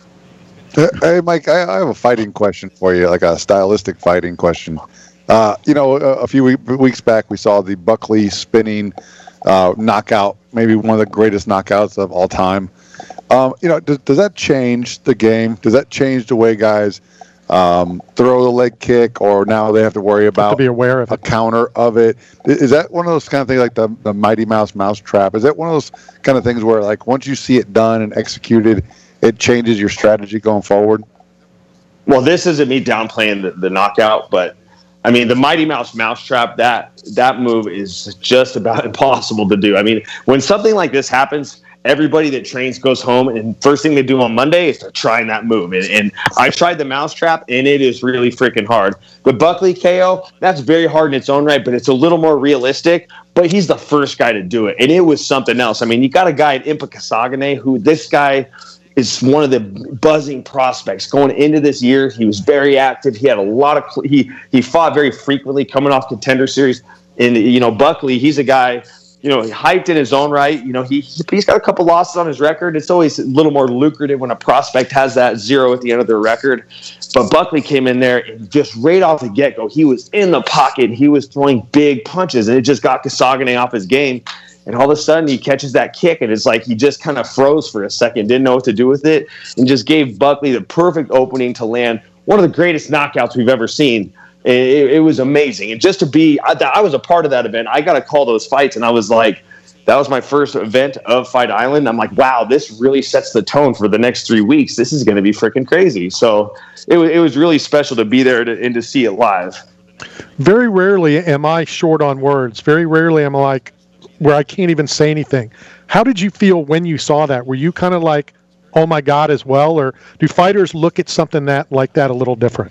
Hey, Mike, I, I have a fighting question for you, like a stylistic fighting question. Uh, you know, a, a few week, weeks back, we saw the Buckley spinning uh, knockout, maybe one of the greatest knockouts of all time. Um, you know, does, does that change the game? Does that change the way guys um, throw the leg kick, or now they have to worry about to be aware of a it. counter of it? Is that one of those kind of things like the, the Mighty Mouse mousetrap? Is that one of those kind of things where, like, once you see it done and executed, it changes your strategy going forward? Well, this isn't me downplaying the, the knockout, but I mean, the Mighty Mouse mousetrap, that that move is just about impossible to do. I mean, when something like this happens, everybody that trains goes home, and first thing they do on Monday is they're trying that move. And, and I tried the mousetrap, and it is really freaking hard. The Buckley K O, that's very hard in its own right, but it's a little more realistic. But he's the first guy to do it, and it was something else. I mean, you got a guy at Impa Kasanganay who this guy is one of the buzzing prospects going into this year. He was very active. He had a lot of he he fought very frequently coming off Contender Series. And you know, Buckley, he's a guy, you know, hyped in his own right. You know, he he's got a couple losses on his record. It's always a little more lucrative when a prospect has that zero at the end of their record. But Buckley came in there and just right off the get-go, he was in the pocket. He was throwing big punches, and it just got Kasanganay off his game. And all of a sudden, he catches that kick, and it's like he just kind of froze for a second, didn't know what to do with it, and just gave Buckley the perfect opening to land one of the greatest knockouts we've ever seen. It, it was amazing. And just to be, I, I was a part of that event. I got to call those fights, and I was like, that was my first event of Fight Island. I'm like, wow, this really sets the tone for the next three weeks. This is going to be freaking crazy. So it, it was really special to be there to, and to see it live. Very rarely am I short on words. Very rarely am I like, where I can't even say anything. How did you feel when you saw that? Were you kind of like, oh my God, as well? Or do fighters look at something that like that a little different?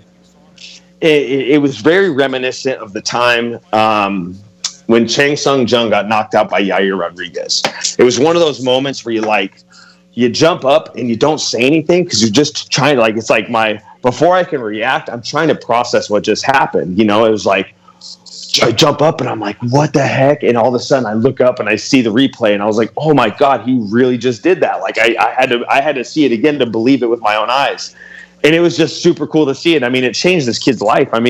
It, it, it was very reminiscent of the time um, when Chang Sung Jung got knocked out by Yair Rodriguez. It was one of those moments where you like, you jump up and you don't say anything because you're just trying to, like, it's like my, before I can react, I'm trying to process what just happened. You know, it was like, I jump up and I'm like, what the heck? And all of a sudden I look up and I see the replay and I was like, oh my God, he really just did that. Like I, I had to, I had to see it again to believe it with my own eyes. And it was just super cool to see it. I mean, it changed this kid's life. I mean,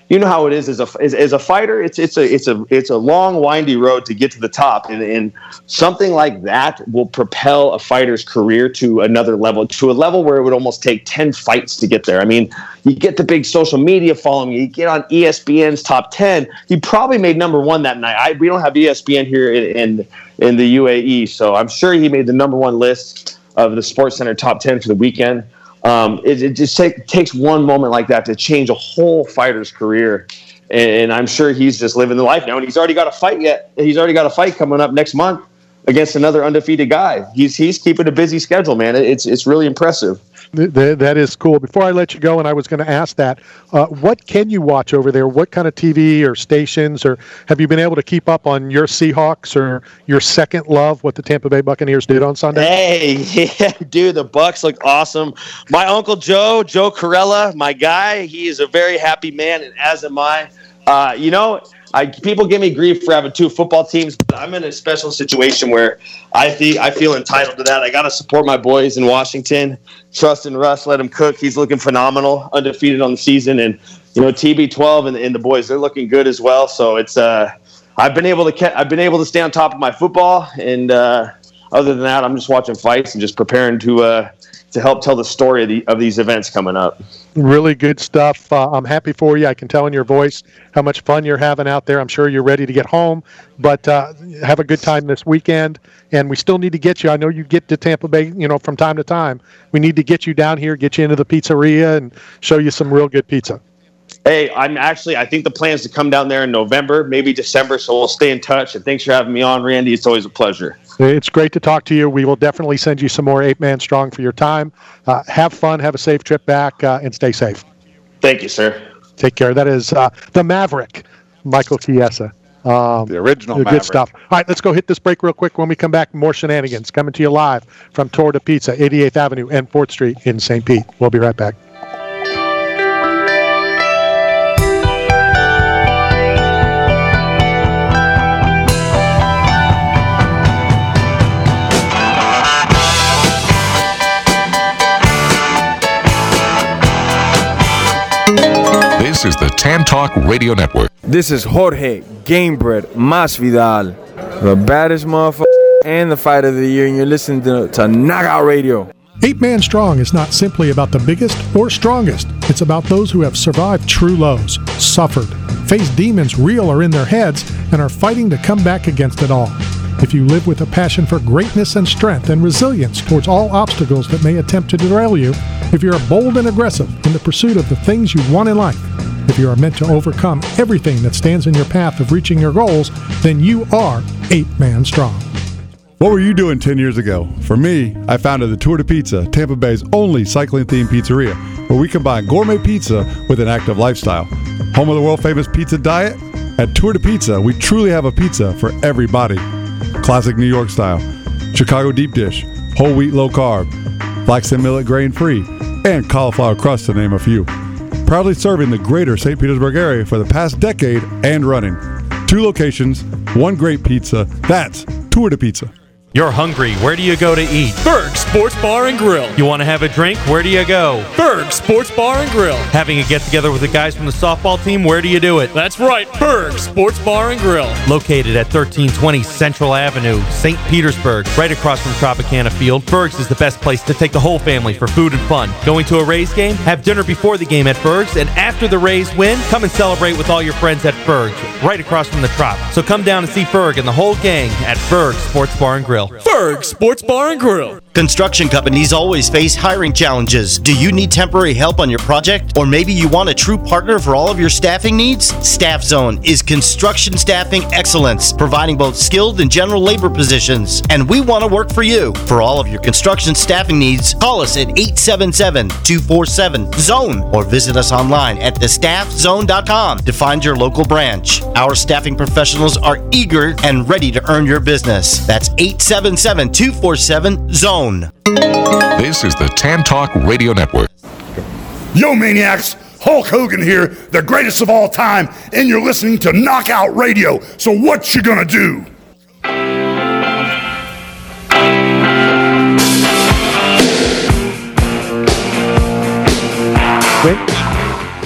you know how it is as a as, as a fighter. It's it's a it's a it's a long, windy road to get to the top, and, and something like that will propel a fighter's career to another level, to a level where it would almost take ten fights to get there. I mean, you get the big social media following, you get on E S P N's top ten. He probably made number one that night. I, we don't have E S P N here in, in in the U A E, so I'm sure he made the number one list of the SportsCenter top ten for the weekend. Um, it, it just take, takes one moment like that to change a whole fighter's career, and, and I'm sure he's just living the life now. And he's already got a fight yet. He's already got a fight coming up next month against another undefeated guy. He's he's keeping a busy schedule, man. It's it's really impressive. That is cool. Before I let you go, and I was going to ask that, uh, what can you watch over there? What kind of T V or stations, or have you been able to keep up on your Seahawks or your second love, what the Tampa Bay Buccaneers did on Sunday? Hey, yeah, dude, the Bucs look awesome. My Uncle Joe, Joe Corella, my guy, he is a very happy man, and as am I. Uh, you know, I, people give me grief for having two football teams, but I'm in a special situation where I think I feel entitled to that. I got to support my boys in Washington. Trust in Russ, let him cook. He's looking phenomenal, undefeated on the season, and you know T B twelve and, and the boys, they're looking good as well. So it's uh, I've been able to ke- I've been able to stay on top of my football, and uh, other than that, I'm just watching fights and just preparing to uh, to help tell the story of, the, of these events coming up. Really good stuff. Uh, I'm happy for you. I can tell in your voice how much fun you're having out there. I'm sure you're ready to get home, but uh, have a good time this weekend. And we still need to get you. I know you get to Tampa Bay, you know, from time to time. We need to get you down here, get you into the pizzeria, and show you some real good pizza. Hey, I'm actually, I think the plan is to come down there in November, maybe December, so we'll stay in touch. And thanks for having me on, Randy. It's always a pleasure. It's great to talk to you. We will definitely send you some more Eight Man Strong for your time. Uh, have fun, have a safe trip back, uh, and stay safe. Thank you, sir. Take care. That is uh, the Maverick, Michael Chiesa. Um, the original good Maverick. stuff. All right, let's go hit this break real quick. When we come back, more shenanigans coming to you live from Torta Pizza, eighty-eighth Avenue and fourth Street in Saint Pete. We'll be right back. This is the Tan Talk Radio Network. This is Jorge Gamebred Masvidal, the baddest motherfucker and the fight of the year, and you're listening to, to Knockout Radio. Eight Man Strong is not simply about the biggest or strongest. It's about those who have survived true lows, suffered, faced demons real or in their heads, and are fighting to come back against it all. If you live with a passion for greatness and strength and resilience towards all obstacles that may attempt to derail you, if you're bold and aggressive in the pursuit of the things you want in life, if you are meant to overcome everything that stands in your path of reaching your goals, then you are Eight Man Strong. What were you doing ten years ago? For me, I founded the Torta Pizza, Tampa Bay's only cycling-themed pizzeria, where we combine gourmet pizza with an active lifestyle. Home of the world-famous pizza diet? At Torta Pizza, we truly have a pizza for every body. Classic New York style, Chicago deep dish, whole wheat low carb, flax and millet grain free, and cauliflower crust to name a few. Proudly serving the greater Saint Petersburg area for the past decade and running. Two locations, one great pizza. That's Torta Pizza. You're hungry. Where do you go to eat? Berg Sports Bar and Grill. You want to have a drink? Where do you go? Berg Sports Bar and Grill. Having a get-together with the guys from the softball team? Where do you do it? That's right, Berg Sports Bar and Grill. Located at thirteen twenty Central Avenue, Saint Petersburg, right across from Tropicana Field. Berg's is the best place to take the whole family for food and fun. Going to a Rays game? Have dinner before the game at Berg's, and after the Rays win, come and celebrate with all your friends at Berg's, right across from the Trop. So come down and see Berg and the whole gang at Berg Sports Bar and Grill. Berg Sports Bar and Grill. Construction companies always face hiring challenges. Do you need temporary help on your project? Or maybe you want a true partner for all of your staffing needs? Staff Zone is construction staffing excellence, providing both skilled and general labor positions. And we want to work for you. For all of your construction staffing needs, call us at eight seven seven, two four seven, zone or visit us online at the staff zone dot com to find your local branch. Our staffing professionals are eager and ready to earn your business. That's eight seven seven, two four seven, zone. This is the Tan Talk Radio Network. Yo, maniacs! Hulk Hogan here, the greatest of all time, and you're listening to Knockout Radio. So what you gonna do?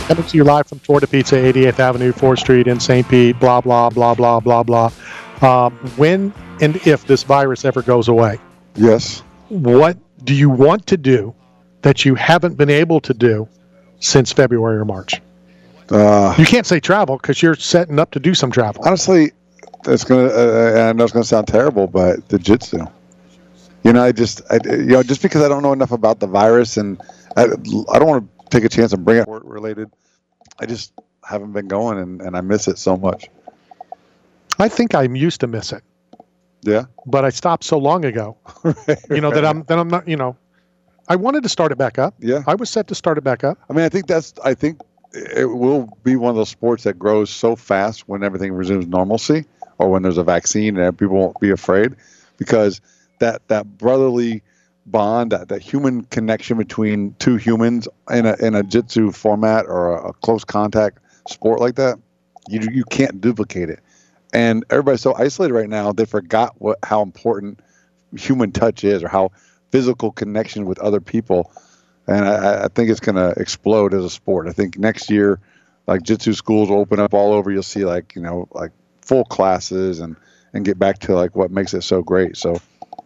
Coming to you live from Florida Pizza, eighty-eighth Avenue, fourth Street in Saint Pete, blah, blah, blah, blah, blah, blah. Um, when and if this virus ever goes away, yes, what do you want to do that you haven't been able to do since February or March? Uh, you can't say travel because you're setting up to do some travel. Honestly, it's gonna. Uh, I know it's gonna sound terrible, but the jiu-jitsu. You know, I just, I, you know, just because I don't know enough about the virus, and I, I don't want to take a chance and bring it related. I just haven't been going, and, and I miss it so much. I think I'm used to miss it. Yeah, but I stopped so long ago. right, you know right. that I'm that I'm not. You know, I wanted to start it back up. Yeah, I was set to start it back up. I mean, I think that's. I think it will be one of those sports that grows so fast when everything resumes normalcy, or when there's a vaccine and people won't be afraid, because that that brotherly bond, that, that human connection between two humans in a in a jiu-jitsu format or a, a close contact sport like that, you you can't duplicate it. And everybody's so isolated right now, they forgot what how important human touch is, or how physical connection with other people. And I, I think it's going to explode as a sport. I think next year, like jiu-jitsu schools will open up all over. You'll see like, you know, like full classes and, and get back to like what makes it so great. So,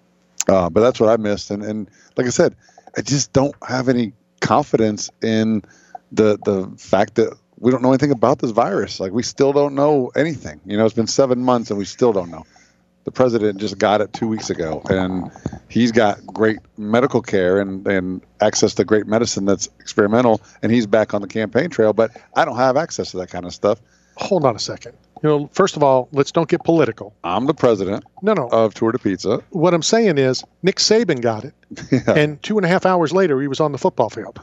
uh, but that's what I missed. And, and like I said, I just don't have any confidence in the, the fact that we don't know anything about this virus. Like we still don't know anything. You know, it's been seven months and we still don't know. The president just got it two weeks ago, and he's got great medical care and, and access to great medicine that's experimental, and he's back on the campaign trail, but I don't have access to that kind of stuff. Hold on a second. You know, first of all, let's don't get political. I'm the president no, no. of Tour de Pizza. What I'm saying is Nick Saban got it, yeah. and two and a half hours later, he was on the football field.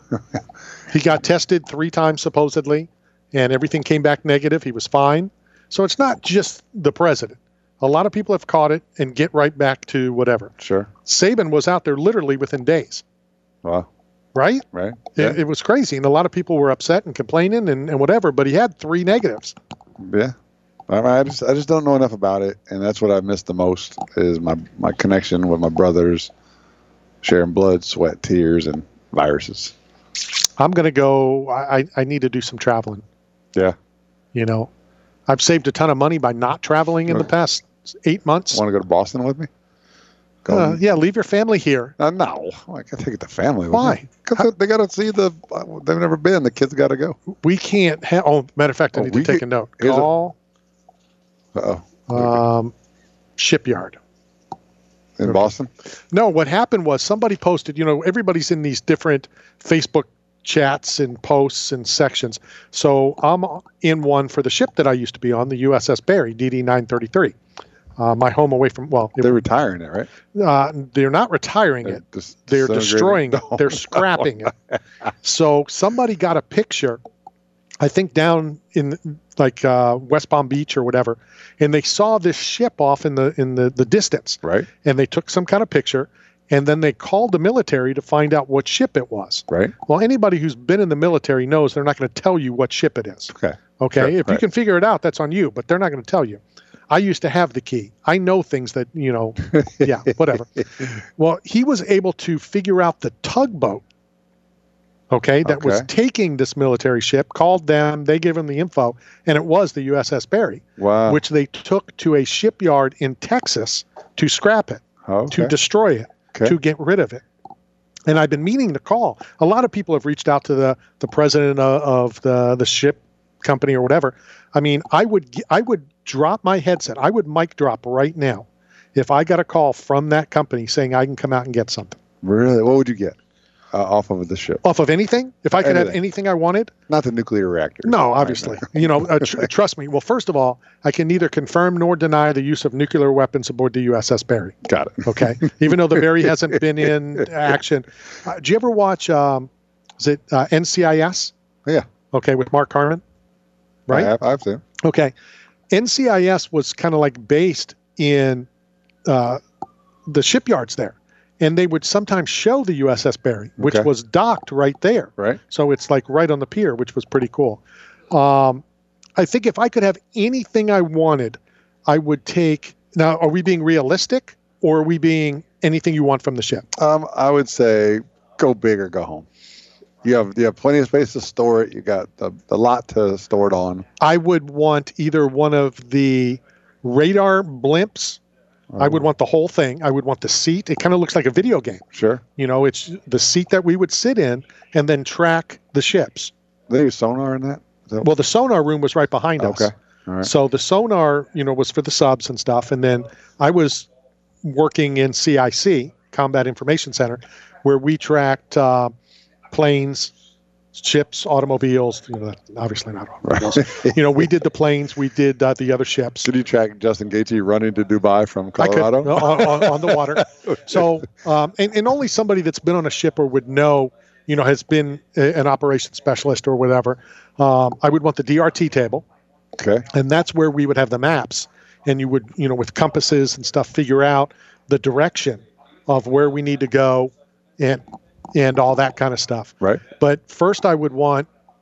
He got tested three times, supposedly, and everything came back negative. He was fine. So it's not just the president. A lot of people have caught it and get right back to whatever. Sure. Saban was out there literally within days. Wow. Right? Right. Yeah. It, it was crazy. And a lot of people were upset and complaining and, and whatever, but he had three negatives. Yeah. I, I just I just don't know enough about it. And that's what I missed the most is my, my connection with my brothers, sharing blood, sweat, tears, and viruses. I'm going to go. I, I need to do some traveling. Yeah. You know, I've saved a ton of money by not traveling in the past eight months. Want to go to Boston with me? Uh, yeah, leave your family here. Uh, no, I can't take the family. Why? Because they got to see the. Uh, they've never been. The kids got to go. We can't. Ha- oh, matter of fact, I oh, need to take can, a note. Call. Uh oh. Um, Shipyard. In Boston? No, what happened was somebody posted. You know, everybody's in these different Facebook chats and posts and sections. So I'm in one for the ship that I used to be on, the U S S Barry, D D nine thirty-three. Uh, my home away from, well. They're it, retiring it, right? Uh, they're not retiring they're it. Dis- they're destroying it. No, they're scrapping no. it. So somebody got a picture, I think down in like uh, West Palm Beach or whatever, and they saw this ship off in the in the, the distance. Right. And they took some kind of picture. And then they called the military to find out what ship it was. Right. Well, anybody who's been in the military knows they're not going to tell you what ship it is. Okay. Okay. Sure, if right. you can figure it out, that's on you, but they're not going to tell you. I used to have the key. I know things that, you know, yeah, whatever. Well, he was able to figure out the tugboat, okay, that okay. was taking this military ship, called them, they gave him the info, and it was the U S S Barry, wow. which they took to a shipyard in Texas to scrap it, okay. to destroy it. Okay. To get rid of it. And I've been meaning to call. A lot of people have reached out to the, the president of, of the, the ship company or whatever. I mean, I would I would drop my headset. I would mic drop right now if I got a call from that company saying I can come out and get something. Really? What would you get uh, off of the ship? Off of anything? If I could anything. have anything I wanted? Not the nuclear reactor. No, obviously. you know, uh, tr- trust me. Well, first of all, I can neither confirm nor deny the use of nuclear weapons aboard the U S S Barry. Got it. Okay. Even though the Barry hasn't been in action. Uh, do you ever watch, um, is it uh, N C I S? Yeah. Okay, with Mark Harmon? Right? I have, I've seen. Okay. N C I S was kind of like based in uh, the shipyards there. And they would sometimes show the U S S Barry, which okay. was docked right there. Right. So it's like right on the pier, which was pretty cool. Um, I think if I could have anything I wanted, I would take. Now, are we being realistic, or are we being anything you want from the ship? Um, I would say go big or go home. You have you have plenty of space to store it. You got a, a lot to store it on. I would want either one of the radar blimps. Oh. I would want the whole thing. I would want the seat. It kind of looks like a video game. Sure. You know, it's the seat that we would sit in and then track the ships. They use sonar in that? that well, the sonar room was right behind us. Okay. All right. So the sonar, you know, was for the subs and stuff. And then I was working in C I C, Combat Information Center, where we tracked uh, planes, ships, automobiles. You know, obviously not automobiles. Right. You know, we did the planes, we did uh, the other ships. Did you track Justin Gaethje running to Dubai from Colorado? I could, on, on, on the water. So, um, and, and only somebody that's been on a ship or would know, you know, has been a, an operations specialist or whatever. Um, I would want the D R T table. Okay. And that's where we would have the maps. And you would, you know, with compasses and stuff, figure out the direction of where we need to go and and all that kind of stuff. Right. But first I would want,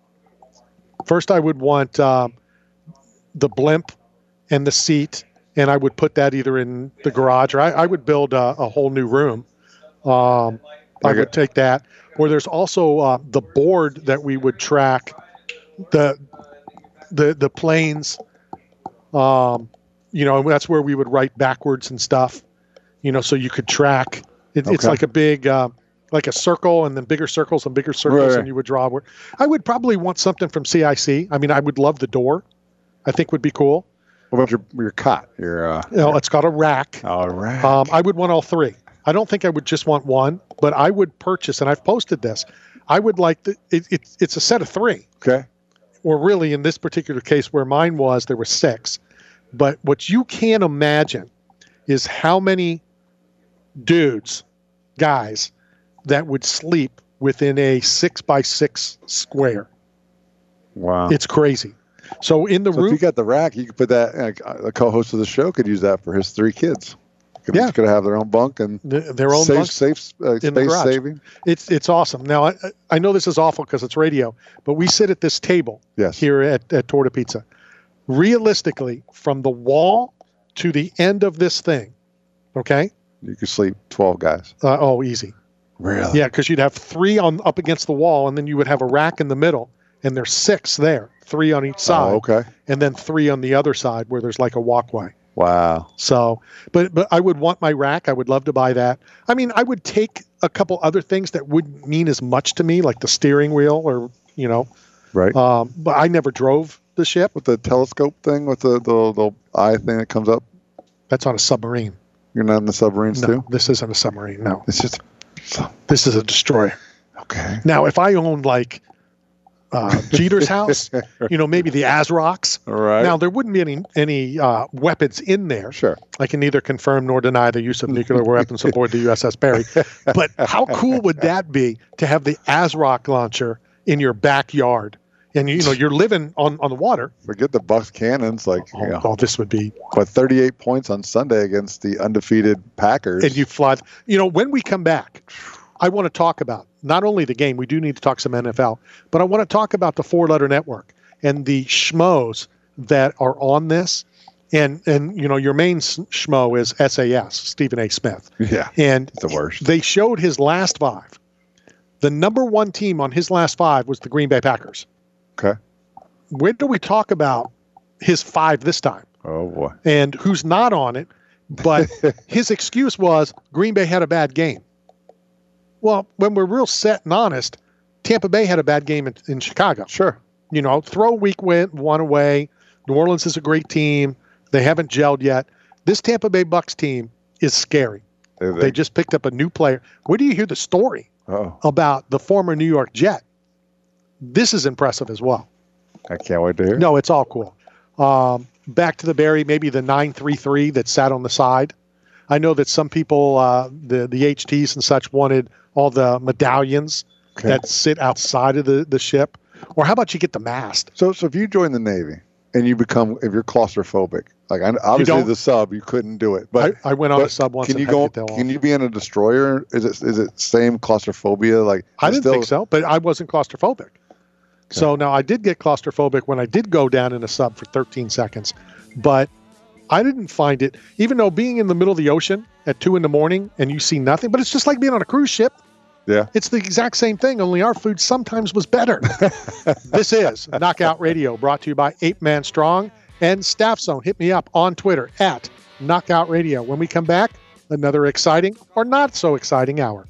first I would want um, the blimp and the seat, and I would put that either in the garage or I, I would build a, a whole new room. Um, I would take that. Or there's also uh, the board that we would track the the the planes. Um, you know, that's where we would write backwards and stuff. You know, so you could track. It, It's Okay. like a big, uh, like a circle, and then bigger circles and bigger circles, Right, right. and you would draw. Where I would probably want something from C I C. I mean, I would love the door. I think would be cool. What about your your cot? Your uh, You know, it's got a rack. All right. Um, I would want all three. I don't think I would just want one, but I would purchase, and I've posted this. I would like the. It, it, it's a set of three. Okay. Or really, in this particular case, where mine was, there were six. But what you can't imagine is how many dudes, guys, that would sleep within a six by six square. Wow. It's crazy. So in the So room, if you got the rack, you could put that. Uh, the co-host of the show could use that for his three kids. Could, Yeah. could have their own bunk and th- their own safe, bunks safe uh, in the space garage. saving. It's it's awesome. Now I I know this is awful because it's radio, but we sit at this table Yes. here at, at Torta Pizza. Realistically, from the wall to the end of this thing, okay? You could sleep twelve guys. Uh, oh, easy. Really? Yeah, because you'd have three on up against the wall, and then you would have a rack in the middle, and there's six there, three on each side. Oh, okay. And then three on the other side where there's like a walkway. Wow. So, but but I would want my rack. I would love to buy that. I mean, I would take a couple other things that wouldn't mean as much to me, like the steering wheel, or you know, Right. um, but I never drove the ship. With the telescope thing, with the, the the eye thing that comes up. That's on a submarine. You're not in the submarines No, too. this isn't a submarine. No, It's just this is a destroyer. okay. Now, if I owned like uh, Jeter's house, you know, maybe the Azrocs. All right. Now, there wouldn't be any any uh, weapons in there. Sure. I can neither confirm nor deny the use of nuclear weapons aboard the U S S Barry. But how cool would that be to have the Azroc launcher in your backyard? And, you know, you're living on, on the water. Forget the Bucks cannons. Like, Oh, you know, oh, this would be. but thirty-eight points on Sunday against the undefeated Packers. And you fly. You know, when we come back, I want to talk about not only the game, we do need to talk some N F L, but I want to talk about the four-letter network and the schmoes that are on this. And, and you know, your main s- schmo is S A S, Stephen A. Smith. Yeah. And It's the worst. they showed his last five. The number one team on his last five was the Green Bay Packers. Okay. When do we talk about his five this time? Oh boy. And who's not on it? But his excuse was Green Bay had a bad game. Well, when we're real set and honest, Tampa Bay had a bad game in, in Chicago. Sure. You know, throw week win, one away. New Orleans is a great team. They haven't gelled yet. This Tampa Bay Bucks team is scary. They, They just picked up a new player. Where do you hear the story oh, about the former New York Jet? This is impressive as well. I can't wait to hear. No, it's all cool. Um, back to the Barry, maybe the nine three three that sat on the side. I know that some people, uh, the the H Ts and such, wanted all the medallions Okay. that sit outside of the, the ship. Or how about you get the mast? So, so if you join the Navy and you become, if you're claustrophobic, like I, obviously don't- the sub, you couldn't do it. But I, I went on but a sub once Can and you had go? to get that Can off. you be in a destroyer? Is it is it same claustrophobia? Like I it's didn't still- think so, but I wasn't claustrophobic. So now I did get claustrophobic when I did go down in a sub for thirteen seconds, but I didn't find it, even though being in the middle of the ocean at two in the morning and you see nothing, but it's just like being on a cruise ship. Yeah. It's the exact same thing, only our food sometimes was better. This is Knockout Radio, brought to you by Ape Man Strong and Staff Zone. Hit me up on Twitter at Knockout Radio. When we come back, another exciting or not so exciting hour.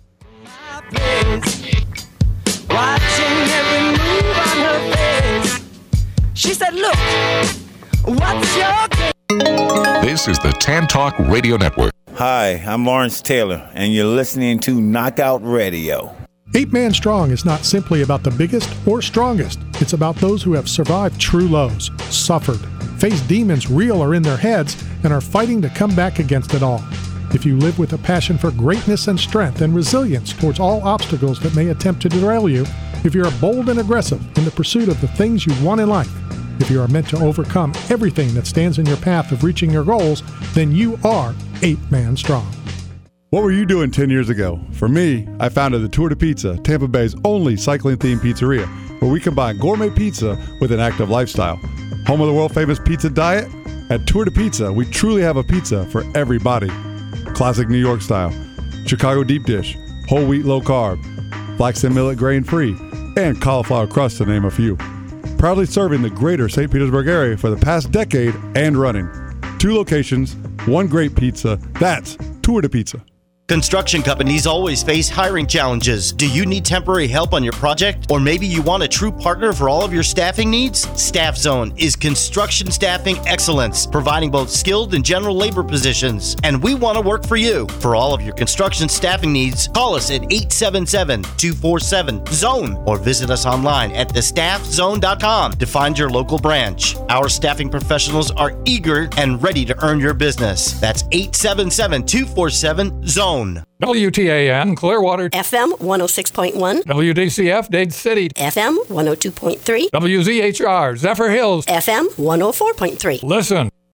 Watching every move on her face. She said, look, what's your game? This is the Tan Talk Radio Network. Hi, I'm Lawrence Taylor, and you're listening to Knockout Radio. Eight Man Strong is not simply about the biggest or strongest. It's about those who have survived true lows, suffered, faced demons real or in their heads, and are fighting to come back against it all. If you live with a passion for greatness and strength and resilience towards all obstacles that may attempt to derail you, if you are bold and aggressive in the pursuit of the things you want in life, if you are meant to overcome everything that stands in your path of reaching your goals, then you are Eight Man Strong. What were you doing ten years ago? For me, I founded the Tour de Pizza, Tampa Bay's only cycling-themed pizzeria, where we combine gourmet pizza with an active lifestyle. Home of the world-famous pizza diet? At Tour de Pizza, we truly have a pizza for every body. Classic New York style, Chicago deep dish, whole wheat low carb, flax and millet grain free, and cauliflower crust to name a few. Proudly serving the greater Saint Petersburg area for the past decade and running. Two locations, one great pizza. That's Tour de Pizza. Construction companies always face hiring challenges. Do you need temporary help on your project? Or maybe you want a true partner for all of your staffing needs? Staff Zone is construction staffing excellence, providing both skilled and general labor positions. And we want to work for you. For all of your construction staffing needs, call us at eight seven seven, two four seven, zone or visit us online at the staff zone dot com to find your local branch. Our staffing professionals are eager and ready to earn your business. That's eight seven seven, two four seven, zone. W T A N Clearwater, F M one oh six point one, W D C F Dade City, F M one oh two point three, W Z H R Zephyr Hills, F M one oh four point three. Listen,